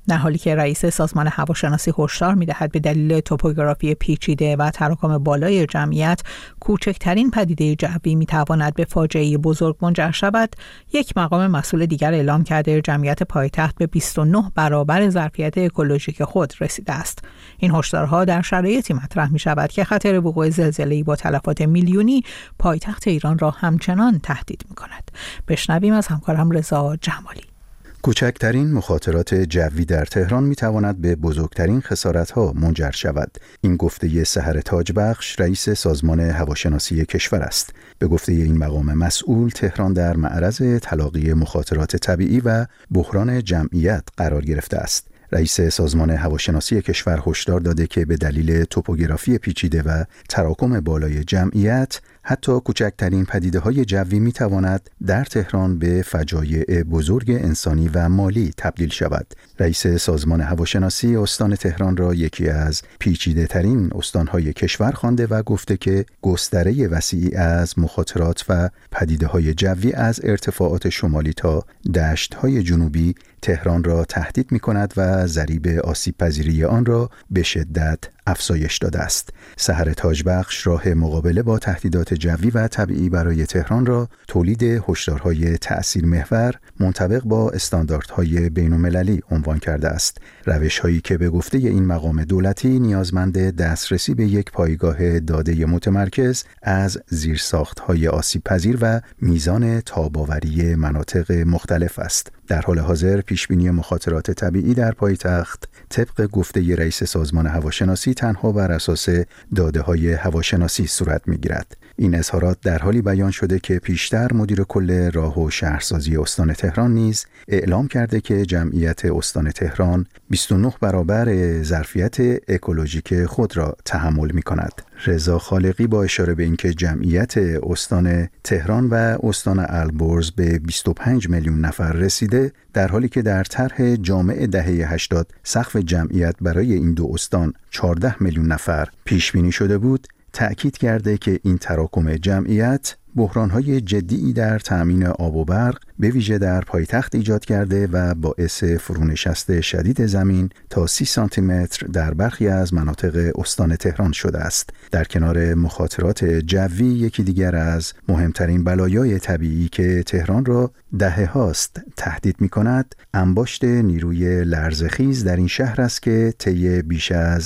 در حالی که رئیس سازمان هواشناسی هشدار می‌دهد به دلیل توپوگرافی پیچیده و تراکم بالای جمعیت کوچکترین پدیده جوی می‌تواند به فاجعه بزرگ منجر شود، یک مقام مسئول دیگر اعلام کرده جمعیت پایتخت به 29 برابر ظرفیت اکولوژیک خود رسیده است. این هشدارها در شرایطی مطرح می‌شود که خطر وقوع زلزله‌ای با تلفات میلیونی پایتخت ایران را همچنان تهدید می‌کند. بشنویم از همکارم رضا جمالی. کوچکترین مخاطرات جوی در تهران میتواند به بزرگترین خسارت‌ها منجر شود. این گفته سحر تاجبخش رئیس سازمان هواشناسی کشور است. به گفته این مقام مسئول، تهران در معرض تلاقی مخاطرات طبیعی و بحران جمعیت قرار گرفته است. رئیس سازمان هواشناسی کشور هشدار داده که به دلیل توپوگرافی پیچیده و تراکم بالای جمعیت، حتی کوچکترین پدیده‌های جوی می‌تواند در تهران به فجایع بزرگ انسانی و مالی تبدیل شود. رئیس سازمان هواشناسی استان تهران را یکی از پیچیده‌ترین استان‌های کشور خوانده و گفته که گستره وسیعی از مخاطرات و پدیده‌های جوی از ارتفاعات شمالی تا دشت‌های جنوبی تهران را تهدید می‌کند و ضریب آسیب‌پذیری آن را به شدت افزایش داده است. سحر تاجبخش راه مقابله با تهدیدات جوی و طبیعی برای تهران را تولید هشدارهای تأثیرمحور منطبق با استانداردهای بین‌المللی عنوان کرده است. روش‌هایی که به گفته این مقام دولتی نیازمند دسترسی به یک پایگاه داده متمرکز از زیرساخت‌های آسیب‌پذیر و میزان تاب‌آوری مناطق مختلف است. در حال حاضر پیشبینی مخاطرات طبیعی در پایتخت طبق گفته رئیس سازمان هواشناسی تنها بر اساس داده‌های هواشناسی صورت می‌گیرد. این اظهارات در حالی بیان شده که پیشتر مدیر کل راه و شهرسازی استان تهران نیز اعلام کرده که جمعیت استان تهران 29 برابر ظرفیت اکولوژیک خود را تحمل می‌کند. رضا خالقی با اشاره به اینکه جمعیت استان تهران و استان البرز به 25 میلیون نفر رسیده، در حالی که در طرح جامع دهه 80 سقف جمعیت برای این دو استان 14 میلیون نفر پیش بینی شده بود، تأکید کرده که این تراکم جمعیت بحران‌های جدی در تأمین آب و برق به ویژه در پایتخت ایجاد کرده و باعث فرونشست شدید زمین تا 30 سانتی متر در برخی از مناطق استان تهران شده است. در کنار مخاطرات جوی، یکی دیگر از مهمترین بلایای طبیعی که تهران را دهه‌هاست تهدید می‌کند، انباشت نیروی لرزه‌خیز در این شهر است که طی بیش از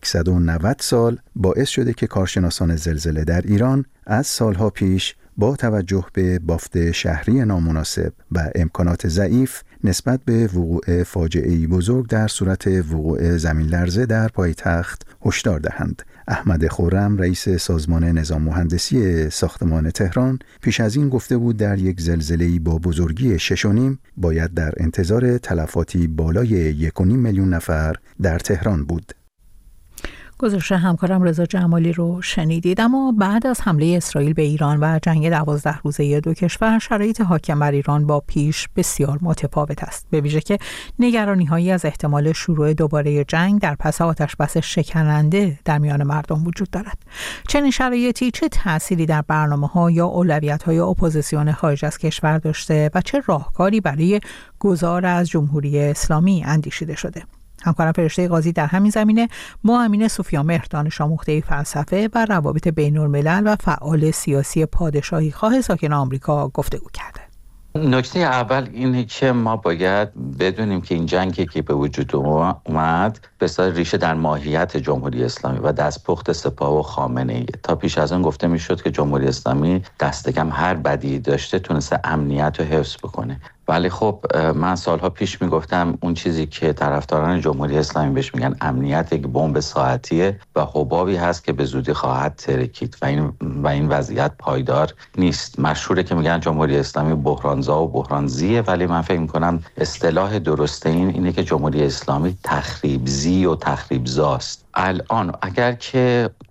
190 سال باعث شده که کارشناسان زلزله در ایران از سالها پیش با توجه به بافت شهری نامناسب و امکانات ضعیف نسبت به وقوع فاجعه‌ای بزرگ در صورت وقوع زمین لرزه در پایتخت هشدار دهند. احمد خرم رئیس سازمان نظام مهندسی ساختمان تهران پیش از این گفته بود در یک زلزله‌ای با بزرگی 6.5 باید در انتظار تلفاتی بالای 1.5 میلیون نفر در تهران بود. گزارش همکارم رضا جمالی رو شنیدید. اما بعد از حمله اسرائیل به ایران و جنگ 12 روزه دو کشور، شرایط حاکم بر ایران با پیش بسیار متفاوت است، به ویژه که نگرانی‌هایی از احتمال شروع دوباره جنگ در پس آتش‌بس شکننده در میان مردم وجود دارد. چنین شرایطی چه تأثیری در برنامه‌ها یا اولویت‌های اپوزیسیون خارج از کشور داشته و چه راهکاری برای گذار از جمهوری اسلامی اندیشیده شده؟ همکارم فرشته قاضی در همین زمینه با امین سوفیامهر، دانش آموخته فلسفه و روابط بین‌الملل و فعال سیاسی پادشاهی خواه ساکن آمریکا گفتگو کرده. نکته اول اینه که ما باید بدونیم که این جنگی که به وجود اومد به اصطلاح ریشه در ماهیت جمهوری اسلامی و دستپخت سپاه و خامنه‌ای. تا پیش از آن گفته میشد که جمهوری اسلامی دست کم هر بدی داشته تونسته امنیت رو حفظ بکنه، ولی خب من سالها پیش میگفتم اون چیزی که طرفداران جمهوری اسلامی بهش میگن امنیت یک بمب ساعتیه و حبابی هست که به زودی خواهد ترکید و این وضعیت پایدار نیست. مشهوره که میگن جمهوری اسلامی بحرانزا و بحرانزیه، ولی من فکر میکنم اصطلاح درسته اینه که جمهوری اسلامی تخریبزی و تخریبزاست. الان اگر که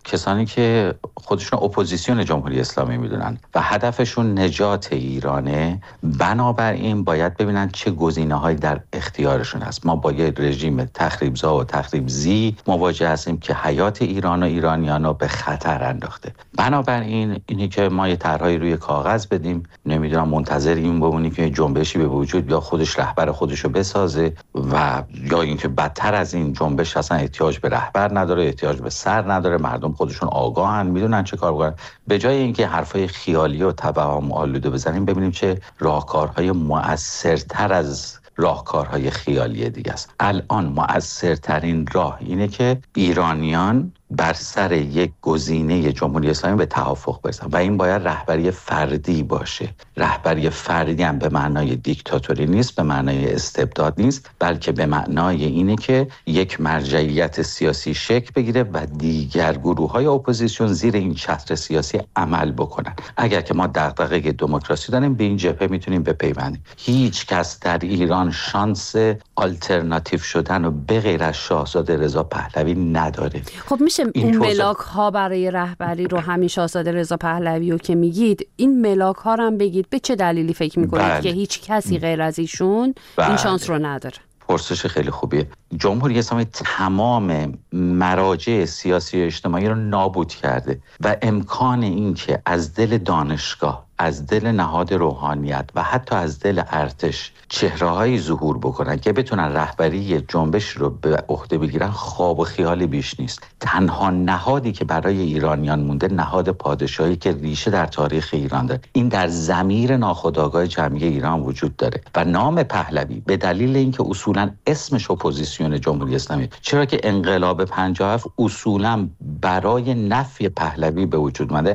کسانی که خودشون اپوزیسیون جمهوری اسلامی میدونن و هدفشون نجات ایرانه، بنابراین باید ببینن چه گزینه‌هایی در اختیارشون هست. ما با یه رژیم تخریبزا و تخریبزی مواجه هستیم که حیات ایران و ایرانیان رو به خطر انداخته. بنابراین اینی که ما یه طرحی روی کاغذ بدیم، نمیدونم منتظر این بمونیم که جنبشی به وجود یا خودش رهبر خودشو بسازه و یا اینکه بدتر از این جنبش اصلا احتیاج به رهبر نداره، احتیاج به سر نداره، مردم خودشون آگاهن، میدونن چه کار بکنن. به جای اینکه حرفای خیالی و توهم آلوده بزنیم، ببینیم چه راهکارهای مؤثرتر از راهکارهای خیالی دیگه است. الان مؤثرترین راه اینه که ایرانیان بر سر یک گزینه جمهوری اسلامی به توافق برسن و این باید رهبری فردی باشه. رهبری فردی هم به معنای دیکتاتوری نیست، به معنای استبداد نیست، بلکه به معنای اینه که یک مرجعیت سیاسی شکل بگیره و دیگر گروه‌های اپوزیسیون زیر این چتر سیاسی عمل بکنن. اگر که ما دغدغه دموکراسی داریم، به این جبهه میتونیم بپیوندیم. هیچ کس در ایران شانس آلترناتیو شدن و به غیر از شاهزاده رضا پهلوی نداره. خب میشه اون ملاک ها برای رهبری رو همین شاهزاده رضا پهلوی رو که میگید، این ملاک ها رو هم بگید به چه دلیلی فکر میکنید که هیچ کسی غیر از ایشون این شانس رو نداره؟ پرسش خیلی خوبیه. جمهوری اسلامی تمام مراجع سیاسی و اجتماعی رو نابود کرده و امکان این که از دل دانشگاه، از دل نهاد روحانیت و حتی از دل ارتش چهره‌هایی ظهور بکنن که بتونن رهبری جنبش رو به عهده بگیرن، خواب و خیالی بیش نیست. تنها نهادی که برای ایرانیان مونده نهاد پادشاهی که ریشه در تاریخ ایران داره. این در ضمیر ناخودآگاه جمعی ایران وجود داره و نام پهلوی به دلیل اینکه اصولاً اسمش اپوزیسیون جمهوری اسلامی، چرا که انقلاب 57 اصولاً برای نفی پهلوی به وجود اومده،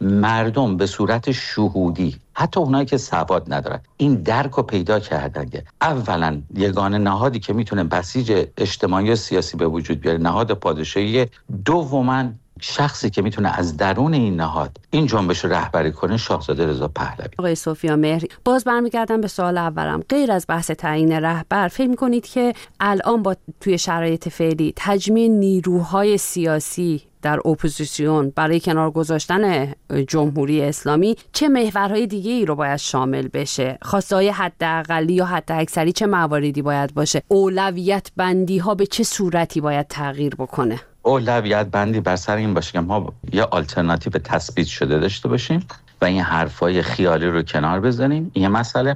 مردم به صورت شهودی، حتی اونایی که سواد ندارن، این درک رو پیدا کردن که اولا یگانه نهادی که میتونه بسیج اجتماعی و سیاسی به وجود بیاره نهاد پادشاهی، دوما شخصی که میتونه از درون این نهاد این جنبش رو رهبری کنه شاهزاده رضا پهلوی. آقای سفیا مهری، باز برمیگردم به سوال اولم. غیر از بحث تعیین رهبر، فکر میکنید که الان با توی شرایط فعلی تجمیع نیروهای سیاسی در اپوزیسیون برای کنار گذاشتن جمهوری اسلامی چه محورهای دیگه ای رو باید شامل بشه؟ خواسته‌های حداقلی یا حد اکثری چه مواردی باید باشه؟ اولویت بندی ها به چه صورتی باید تغییر بکنه؟ اولویت بندی بر سر این باشه که ما یه آلترناتیو تثبیت شده داشته باشیم و این حرفای خیالی رو کنار بزنیم. این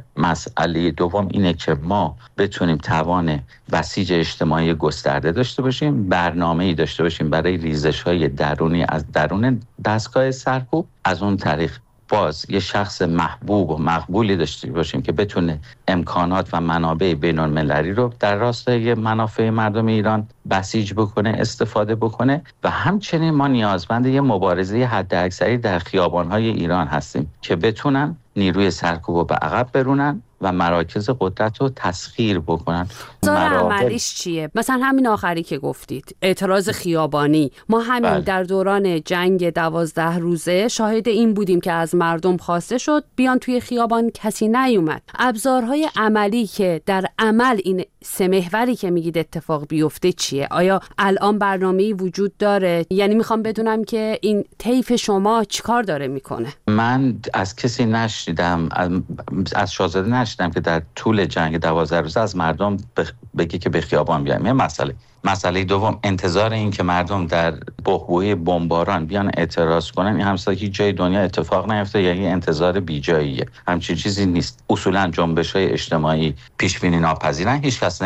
مسئله دوم اینه که ما بتونیم توان بسیج اجتماعی گسترده داشته باشیم، برنامه‌ای داشته باشیم برای ریزش‌های درونی از درون دستگاه سرکوب، از اون طریق باز یه شخص محبوب و مقبولی داشته باشیم که بتونه امکانات و منابع بین‌المللی رو در راستای منافع مردم ایران بسیج بکنه، استفاده بکنه و همچنین ما نیازمند یه مبارزه حداکثری در خیابان‌های ایران هستیم که بتونن نیروی سرکوب رو به عقب برونن و مراکز قدرت رو تسخیر بکنن. عملیش چیه؟ مثلا همین آخری که گفتید، اعتراض خیابانی، ما همین در دوران جنگ 12 روزه شاهد این بودیم که از مردم خواسته شد بیان توی خیابان، کسی نیومد. ابزارهای عملی که در عمل این سه محوری که میگید اتفاق بیفته چیه؟ آیا الان برنامه‌ای وجود داره؟ یعنی میخوام بدونم که این طیف شما چیکار داره میکنه؟ من از کسی نشنیدم، از شاهزاده نشنیدم که در طول جنگ 12 روزه از مردم بگه که به خیابان بیایم. یه مسئله دوم، انتظار این که مردم در بحبوحه بمباران بیان اعتراض کنن، این همسا هیچ جای دنیا اتفاق نیفته، یعنی انتظار بیجاییه. همچین چیزی نیست. اصولا جنبش‌های اجتماعی پیش بینی ناپذیرن. هیچ کس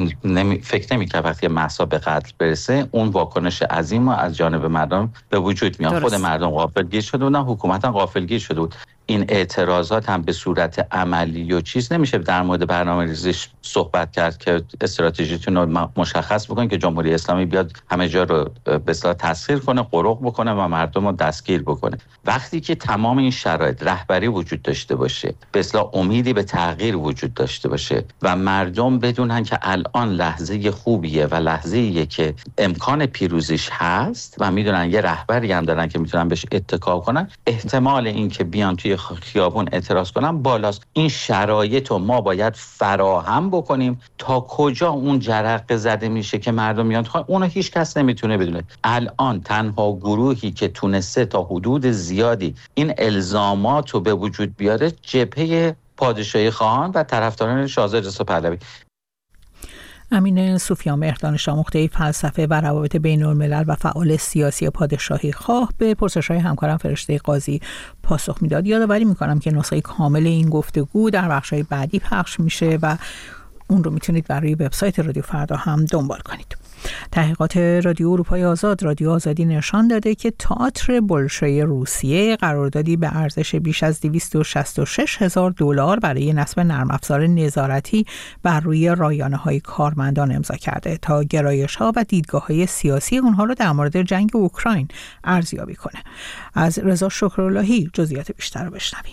فکر نمی‌کنه وقتی مأسا به قتل برسه اون واکنش عظیم و از جانب مردم به وجود میاد. خود مردم غافلگیر شده بودن، حکومت هم غافلگیر شده بود. این اعتراضات هم به صورت عملی و چیز نمیشه در مورد برنامه‌ریزیش صحبت کرد که استراتژیتون رو مشخص بکنن که جمهوری اسلامی بیاد همه جا رو به اصطلاح تسخیر کنه، قرق بکنه و مردم رو دستگیر بکنه. وقتی که تمام این شرایط رهبری وجود داشته باشه، به اصطلاح امیدی به تغییر وجود داشته باشه و مردم بدونن که الان لحظه خوبیه و لحظه‌ایه که امکان پیروزیش هست و میدونن یه رهبری هم دارن که میتونن بهش اتکا کنن، احتمال این که بیان توی خیابون اعتراض کنن بالاست. این شرایط رو ما باید فراهم بکنیم. تا کجا اون جرقه زده میشه که مردم میان اونو هیچ کس نمیتونه بدونه. الان تنها گروهی که تونسته تا حدود زیادی این الزامات رو به وجود بیاره جبهه پادشاهی خواهان و طرفداران شاهزاده رضا پهلوی. امین سوفیامهر، دانش آموخته فلسفه و روابط بین الملل و فعال سیاسی پادشاهی خواه، به پرسش‌های همکارم فرشته قاضی پاسخ میداد. یادآوری میکنم که نسخه کامل این گفتگو در بخش‌های بعدی پخش میشه و اون رو میتونید برای وبسایت رادیو فردا هم دنبال کنید. تحقیقات رادیو اروپای آزاد، رادیو آزادی، نشان داده که تئاتر بولشوی روسیه قراردادی به ارزش بیش از 266,000 دلار برای نصب نرم افزار نظارتی بر روی رایانه‌های کارمندان امضا کرده تا گرایش‌ها و دیدگاه‌های سیاسی اونها رو در مورد جنگ اوکراین ارزیابی کنه. از رضا شکراللهی جزئیات بیشتر رو بشنویم.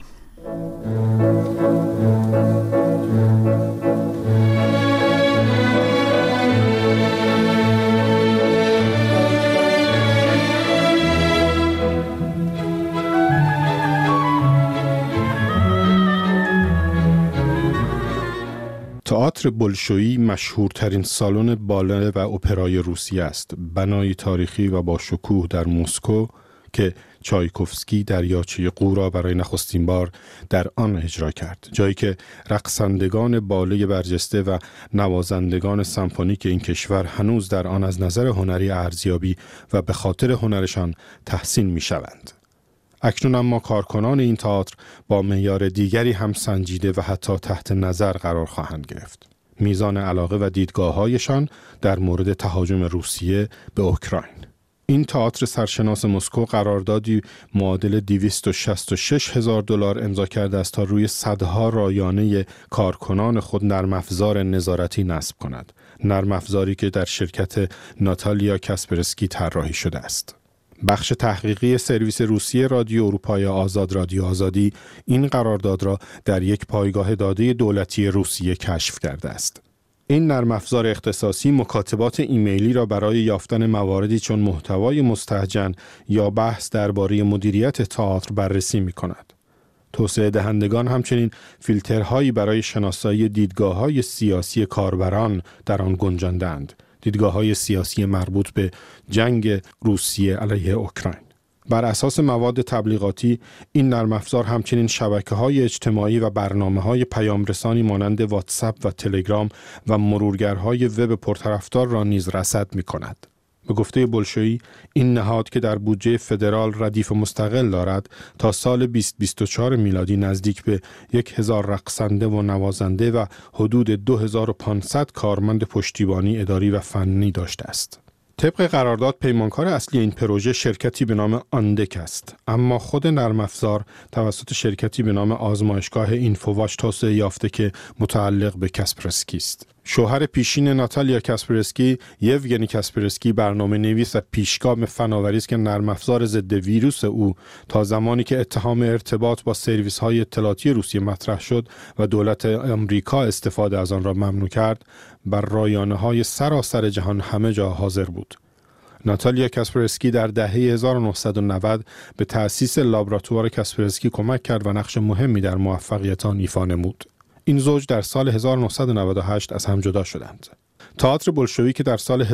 تئاتر بولشویی مشهورترین سالن باله و اپرای روسیه است. بنای تاریخی و با شکوه در مسکو که چایکوفسکی دریاچه قو را برای نخستین بار در آن اجرا کرد. جایی که رقصندگان باله برجسته و نوازندگان سمفونیک این کشور هنوز در آن از نظر هنری ارزیابی و به خاطر هنرشان تحسین می شوند. اکنون اما کارکنان این تئاتر با معیار دیگری هم سنجیده و حتی تحت نظر قرار خواهند گرفت. میزان علاقه و دیدگاه‌هایشان در مورد تهاجم روسیه به اوکراین. این تئاتر سرشناس مسکو قراردادی معادل 266,000 دلار امضا کرده است تا روی صدها رایانه کارکنان خود نرم افزار نظارتی نصب کند. نرم افزاری که در شرکت ناتالیا کاسپرسکی طراحی شده است. بخش تحقیقی سرویس روسیه رادیو اروپای آزاد، رادیو آزادی، این قرارداد را در یک پایگاه داده دولتی روسیه کشف کرده است. این نرم افزار اختصاصی مکاتبات ایمیلی را برای یافتن مواردی چون محتوای مستهجن یا بحث درباره مدیریت تئاتر بررسی می‌کند. توسعه دهندگان همچنین فیلترهایی برای شناسایی دیدگاه‌های سیاسی کاربران در آن گنجانده‌اند. دیدگاه‌های سیاسی مربوط به جنگ روسیه علیه اوکراین. بر اساس مواد تبلیغاتی، این نرم افزار همچنین شبکه‌های اجتماعی و برنامه‌های پیامرسانی مانند واتساپ و تلگرام و مرورگرهای وب پرطرفدار را نیز رصد می‌کند. به گفته بولشویی، این نهاد که در بودجه فدرال ردیف مستقل دارد، تا سال 2024 میلادی نزدیک به 1,000 رقصنده و نوازنده و حدود 2,500 کارمند پشتیبانی اداری و فنی داشته است. طبق قرارداد پیمانکار اصلی این پروژه شرکتی به نام آندک است، اما خود نرم افزار توسط شرکتی به نام آزمایشگاه اینفوواچ توسعه یافته که متعلق به کاسپرسکی است. شوهر پیشین ناتالیا کاسپرسکی، یوگنی کاسپرسکی، برنامه نویس و پیشگام فناوری است که نرم افزار ضد ویروس او تا زمانی که اتهام ارتباط با سرویس های اطلاعاتی روسیه مطرح شد و دولت آمریکا استفاده از آن را ممنوع کرد، بر رایانه های سراسر جهان همه جا حاضر بود. ناتالیا کاسپرسکی در دهه 1990 به تأسیس لابراتوار کاسپرسکی کمک کرد و نقش مهمی در موفقیت آن ایفا نمود. این زوج در سال 1998 از هم جدا شدند. تئاتر بولشویی که در سال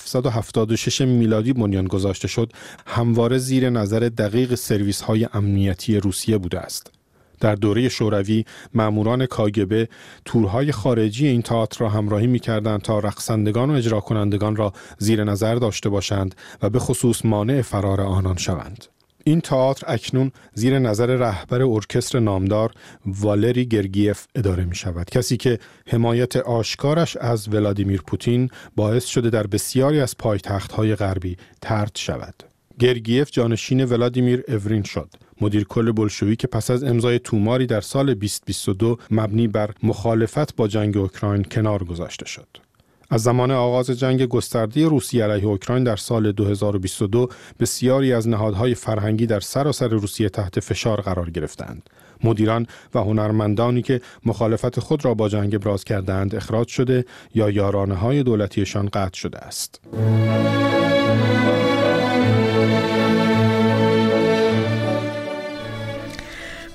1776 میلادی بنیان گذاشته شد، همواره زیر نظر دقیق سرویس‌های امنیتی روسیه بوده است. در دوره شوروی ماموران کاگبه تورهای خارجی این تئاتر را همراهی می‌کردند تا رقصندگان و اجرا کنندگان را زیر نظر داشته باشند و به خصوص مانع فرار آنان شوند. این تئاتر اکنون زیر نظر رهبر ارکستر نامدار والری گرگیف اداره می شود، کسی که حمایت آشکارش از ولادیمیر پوتین باعث شده در بسیاری از پایتخت‌های غربی طرد شود. گرگیف جانشین ولادیمیر اورین شد، مدیر کل بولشویی که پس از امضای توماری در سال 2022 مبنی بر مخالفت با جنگ اوکراین کنار گذاشته شد. از زمان آغاز جنگ گسترده روسیه علیه اوکراین در سال 2022 بسیاری از نهادهای فرهنگی در سراسر روسیه تحت فشار قرار گرفتند. مدیران و هنرمندانی که مخالفت خود را با جنگ ابراز کردند اخراج شده یا یارانه‌های دولتیشان قطع شده است.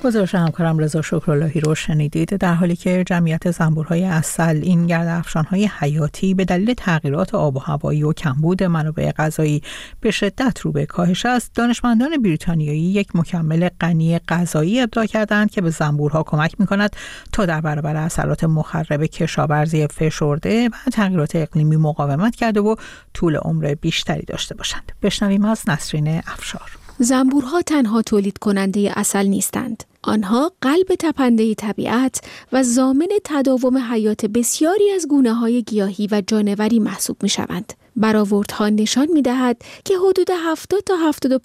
گزارش همکارم رضا شکراللهی رو شنیدید. در حالی که جمعیت زنبورهای عسل، این گرده‌افشان‌های حیاتی، به دلیل تغییرات آب و هوایی و کمبود منابع غذایی به شدت رو به کاهش است، دانشمندان بریتانیایی یک مکمل غنی غذایی ابداع کردند که به زنبورها کمک می‌کند تا در برابر اثرات مخرب کشاورزی فشرده و تغییرات اقلیمی مقاومت کرده و طول عمر بیشتری داشته باشند. بشنویم از نسرین افشار. زنبورها تنها تولید کننده عسل نیستند. آنها قلب تپنده طبیعت و ضامن تداوم حیات بسیاری از گونه‌های گیاهی و جانوری محسوب می‌شوند. برآوردها نشان می‌دهد که حدود 70 تا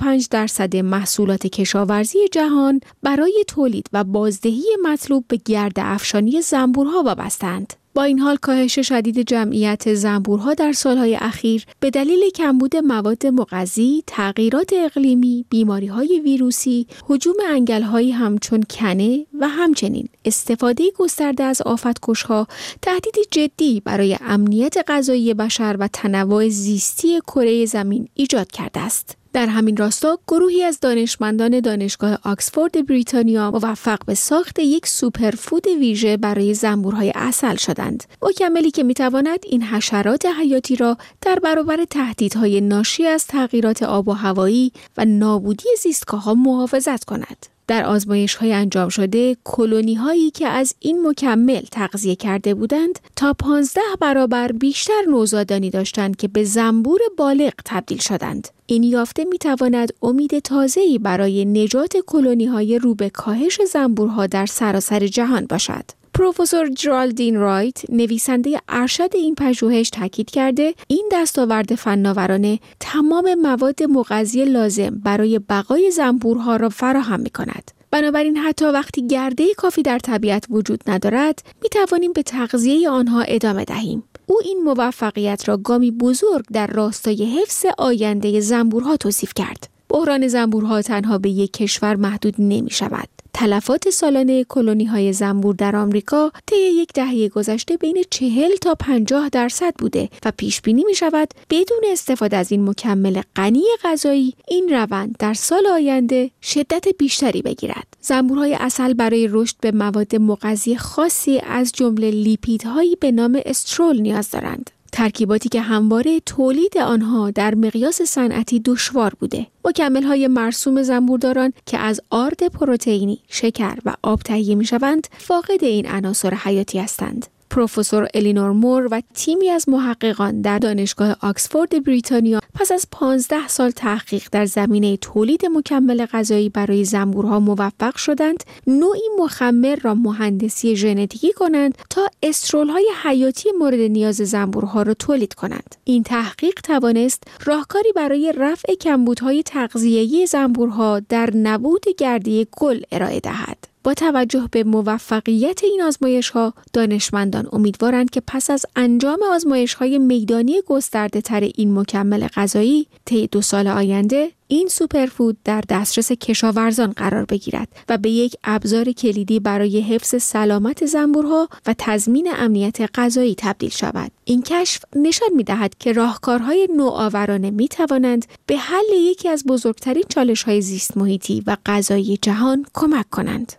75% محصولات کشاورزی جهان برای تولید و بازدهی مطلوب به گرده‌افشانی زنبورها وابسته‌اند. با این حال کاهش شدید جمعیت زنبورها در سالهای اخیر به دلیل کمبود مواد مغذی، تغییرات اقلیمی، بیماری‌های ویروسی، هجوم انگل‌هایی همچون کنه و همچنین استفاده گسترده از آفت‌کش‌ها تهدیدی جدی برای امنیت غذایی بشر و تنوع زیستی کره زمین ایجاد کرده است. در همین راستا گروهی از دانشمندان دانشگاه آکسفورد بریتانیا موفق به ساخت یک سوپرفود ویژه برای زنبورهای عسل شدند. مکملی که میتواند این حشرات حیاتی را در برابر تهدیدهای ناشی از تغییرات آب و هوایی و نابودی زیستگاه‌ها محافظت کند. در آزمایش‌های انجام شده، کلونی‌هایی که از این مکمل تغذیه کرده بودند تا 15 برابر بیشتر نوزادانی داشتند که به زنبور بالغ تبدیل شدند. این یافته می‌تواند امید تازه‌ای برای نجات کلونی‌های رو به کاهش زنبورها در سراسر جهان باشد. پروفسور جرالدین رایت، نویسنده ارشد این پژوهش، تاکید کرده این دستاورد فناورانه تمام مواد مغذی لازم برای بقای زنبورها را فراهم می‌کند. بنابراین حتی وقتی گرده کافی در طبیعت وجود ندارد، می‌توانیم به تغذیه آنها ادامه دهیم. او این موفقیت را گامی بزرگ در راستای حفظ آینده زنبورها توصیف کرد. بحران زنبورها تنها به یک کشور محدود نمی شود. تلفات سالانه کلونی‌های زنبور در آمریکا طی یک دهه گذشته بین 40 تا 50% بوده و پیش بینی می شود بدون استفاده از این مکمل غنی غذایی این روند در سال آینده شدت بیشتری بگیرد. زنبورهای عسل برای رشد به مواد مغذی خاصی از جمله لیپیدهایی به نام استرول نیاز دارند. ترکیباتی که همواره تولید آنها در مقیاس صنعتی دشوار بوده. مکمل‌های مرسوم زنبورداران که از آرد پروتئینی، شکر و آب تهیه می‌شوند، فاقد این عناصر حیاتی هستند. پروفسور الینور مور و تیمی از محققان در دانشگاه آکسفورد بریتانیا پس از 15 سال تحقیق در زمینه تولید مکمل غذایی برای زنبورها موفق شدند نوعی مخمر را مهندسی ژنتیکی کنند تا استرول‌های حیاتی مورد نیاز زنبورها را تولید کنند. این تحقیق توانست راهکاری برای رفع کمبودهای تغذیه‌ای زنبورها در نبود گردی گل ارائه دهد. با توجه به موفقیت این آزمایش‌ها، دانشمندان امیدوارند که پس از انجام آزمایش‌های میدانی گسترده‌تر این مکمل غذایی، طی 2 سال آینده این سوپرفود در دسترس کشاورزان قرار بگیرد و به یک ابزار کلیدی برای حفظ سلامت زنبورها و تضمین امنیت غذایی تبدیل شود. این کشف نشان می‌دهد که راهکارهای نوآورانه می‌توانند به حل یکی از بزرگترین چالش‌های زیست محیطی و غذایی جهان کمک کنند.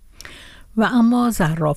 و اما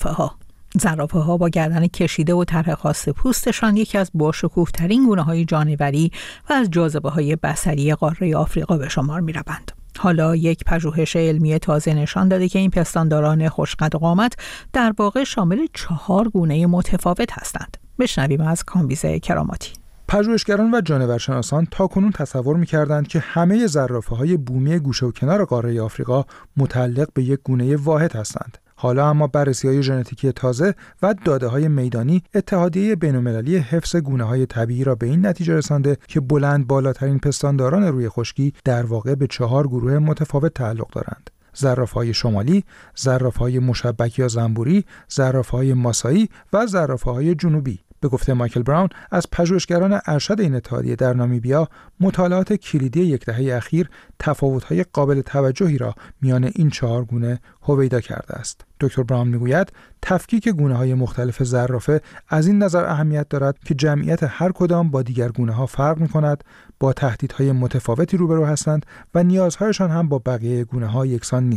زرافه ها با گردن کشیده و طرح خاص پوستشان یکی از باشکوه‌ترین گونه‌های جانوری و از جاذبه‌های بصری قاره آفریقا به شمار می‌روند. حالا یک پژوهش علمی تازه نشان داده که این پستانداران خوشقد و قامت در واقع شامل 4 گونه متفاوت هستند. بشنویم از کامبیز کراماتی. پژوهشگران و جانورشناسان تاکنون تصور می‌کردند که همه زرافه‌های بومی گوشه و کنار قاره آفریقا متعلق به یک گونه واحد هستند. حالا اما بررسی‌های ژنتیکی تازه و داده‌های میدانی اتحادیه بین‌المللی حفظ گونه‌های طبیعی را به این نتیجه رسانده که بلند بالاترین پستانداران روی خشکی در واقع به 4 گروه متفاوت تعلق دارند: زرافه‌های شمالی، زرافه‌های مشبک یا زنبوری، زرافه‌های ماسایی و زرافه‌های جنوبی. به گفته مایکل براون از پژوهشگران ارشد این اتحادیه در نامیبیا، مطالعات کلیدی یک دهه اخیر تفاوت‌های قابل توجهی را میان این 4 گونه هویدا کرده است. دکتر براون میگوید تفکیک گونه‌های مختلف زرافه از این نظر اهمیت دارد که جمعیت هر کدام با دیگر گونه‌ها فرق می‌کند، با تهدیدهای متفاوتی روبرو هستند و نیازهایشان هم با بقیه گونه‌ها یکسان نیست.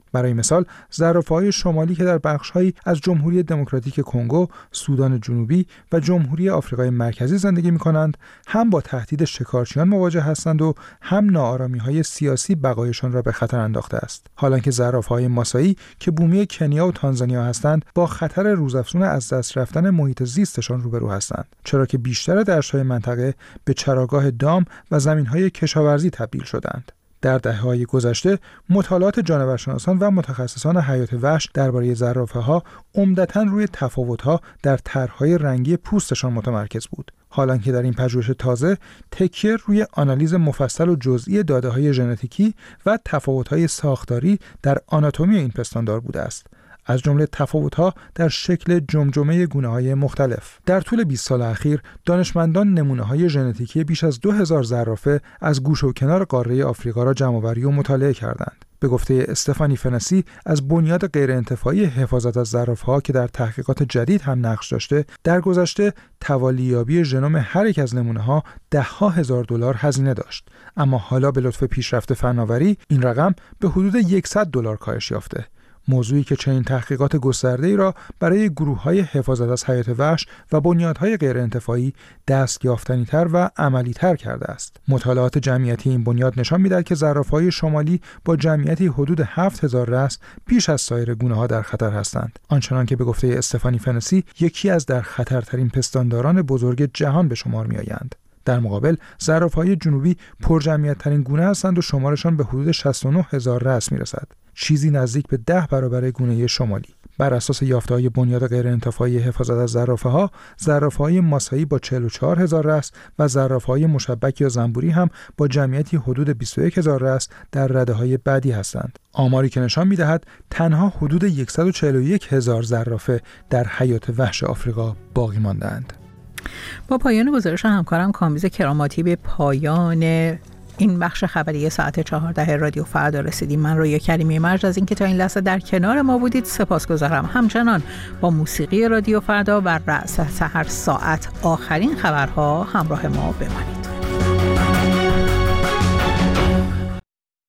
برای مثال زرافه‌های شمالی که در بخش‌هایی از جمهوری دموکراتیک کنگو، سودان جنوبی و جمهوری آفریقای مرکزی زندگی می‌کنند، هم با تهدید شکارچیان مواجه هستند و هم ناآرامی‌های سیاسی بقایشان را به خطر انداخته است. حالانکه زرافه‌های ماسایی که بومی کنیا و تانزانیا هستند، با خطر روزافزون از دست رفتن محیط زیستشان روبرو هستند، چرا که بیشتر دشت‌های منطقه به چراگاه دام و زمین‌های کشاورزی تبدیل شدند. در دهه‌های گذشته مطالعات جانورشناسان و متخصصان حیات وحش درباره زرافه‌ها عمدتاً روی تفاوت‌ها در طرح‌های رنگی پوستشان متمرکز بود، حالانکه در این پژوهش تازه تکیه روی آنالیز مفصل و جزئی داده‌های ژنتیکی و تفاوت‌های ساختاری در آناتومی این پستاندار بوده است، از جمله تفاوت‌ها در شکل جمجمه گونه‌های مختلف. در طول 20 سال اخیر دانشمندان نمونه‌های ژنتیکی بیش از 2000 زرافه از گوشه و کنار قاره آفریقا را جمع‌آوری و مطالعه کردند. به گفته استفانی فنسی از بنیاد غیرانتفاعی حفاظت از زرافه‌ها که در تحقیقات جدید هم نقش داشته، در گذشته توالیابی ژنوم هر یک از نمونه‌ها ده‌ها هزار دلار هزینه داشت، اما حالا به لطف پیشرفت فناوری این رقم به حدود $100 کاهش یافته. موضوعی که چنین تحقیقات گسترده‌ای را برای گروه‌های حفاظت از حیات وحش و بنیادهای غیرانتفاعی دستیافتنی‌تر و عملی‌تر کرده است. مطالعات جمعیتی این بنیاد نشان می‌دهد که زرافه‌های شمالی با جمعیتی حدود 7000 رأس بیش از سایر گونه‌ها در خطر هستند. آنچنان که به گفته استفانی فنسی یکی از در خطرترین پستانداران بزرگ جهان به شمار می‌آیند. در مقابل زرافه‌های جنوبی پرجمعیت‌ترین گونه هستند و شمارشان به حدود 69000 رأس می‌رسد، چیزی نزدیک به 10 برابر گونه شمالی. بر اساس یافته‌های بنیاد غیرانتفاعی حفاظت از زرافه‌ها، زرافه‌های ماسایی با 44000 رأس و زرافه‌های مشبک یا زنبوری هم با جمعیتی حدود 21000 رأس در رده‌های بعدی هستند. آماری که نشان می‌دهد تنها حدود 141000 زرافه در حیات وحش آفریقا باقی مانده‌اند. با پایان گزارش همکارم کامبیز کراماتی به پایان این بخش خبری ساعت 14 رادیو فردا رسیدیم. من رویا کریمی مرج از اینکه تا این لحظه در کنار ما بودید سپاسگزارم. همچنان با موسیقی رادیو فردا و رأس سحر ساعت آخرین خبرها همراه ما بمانید.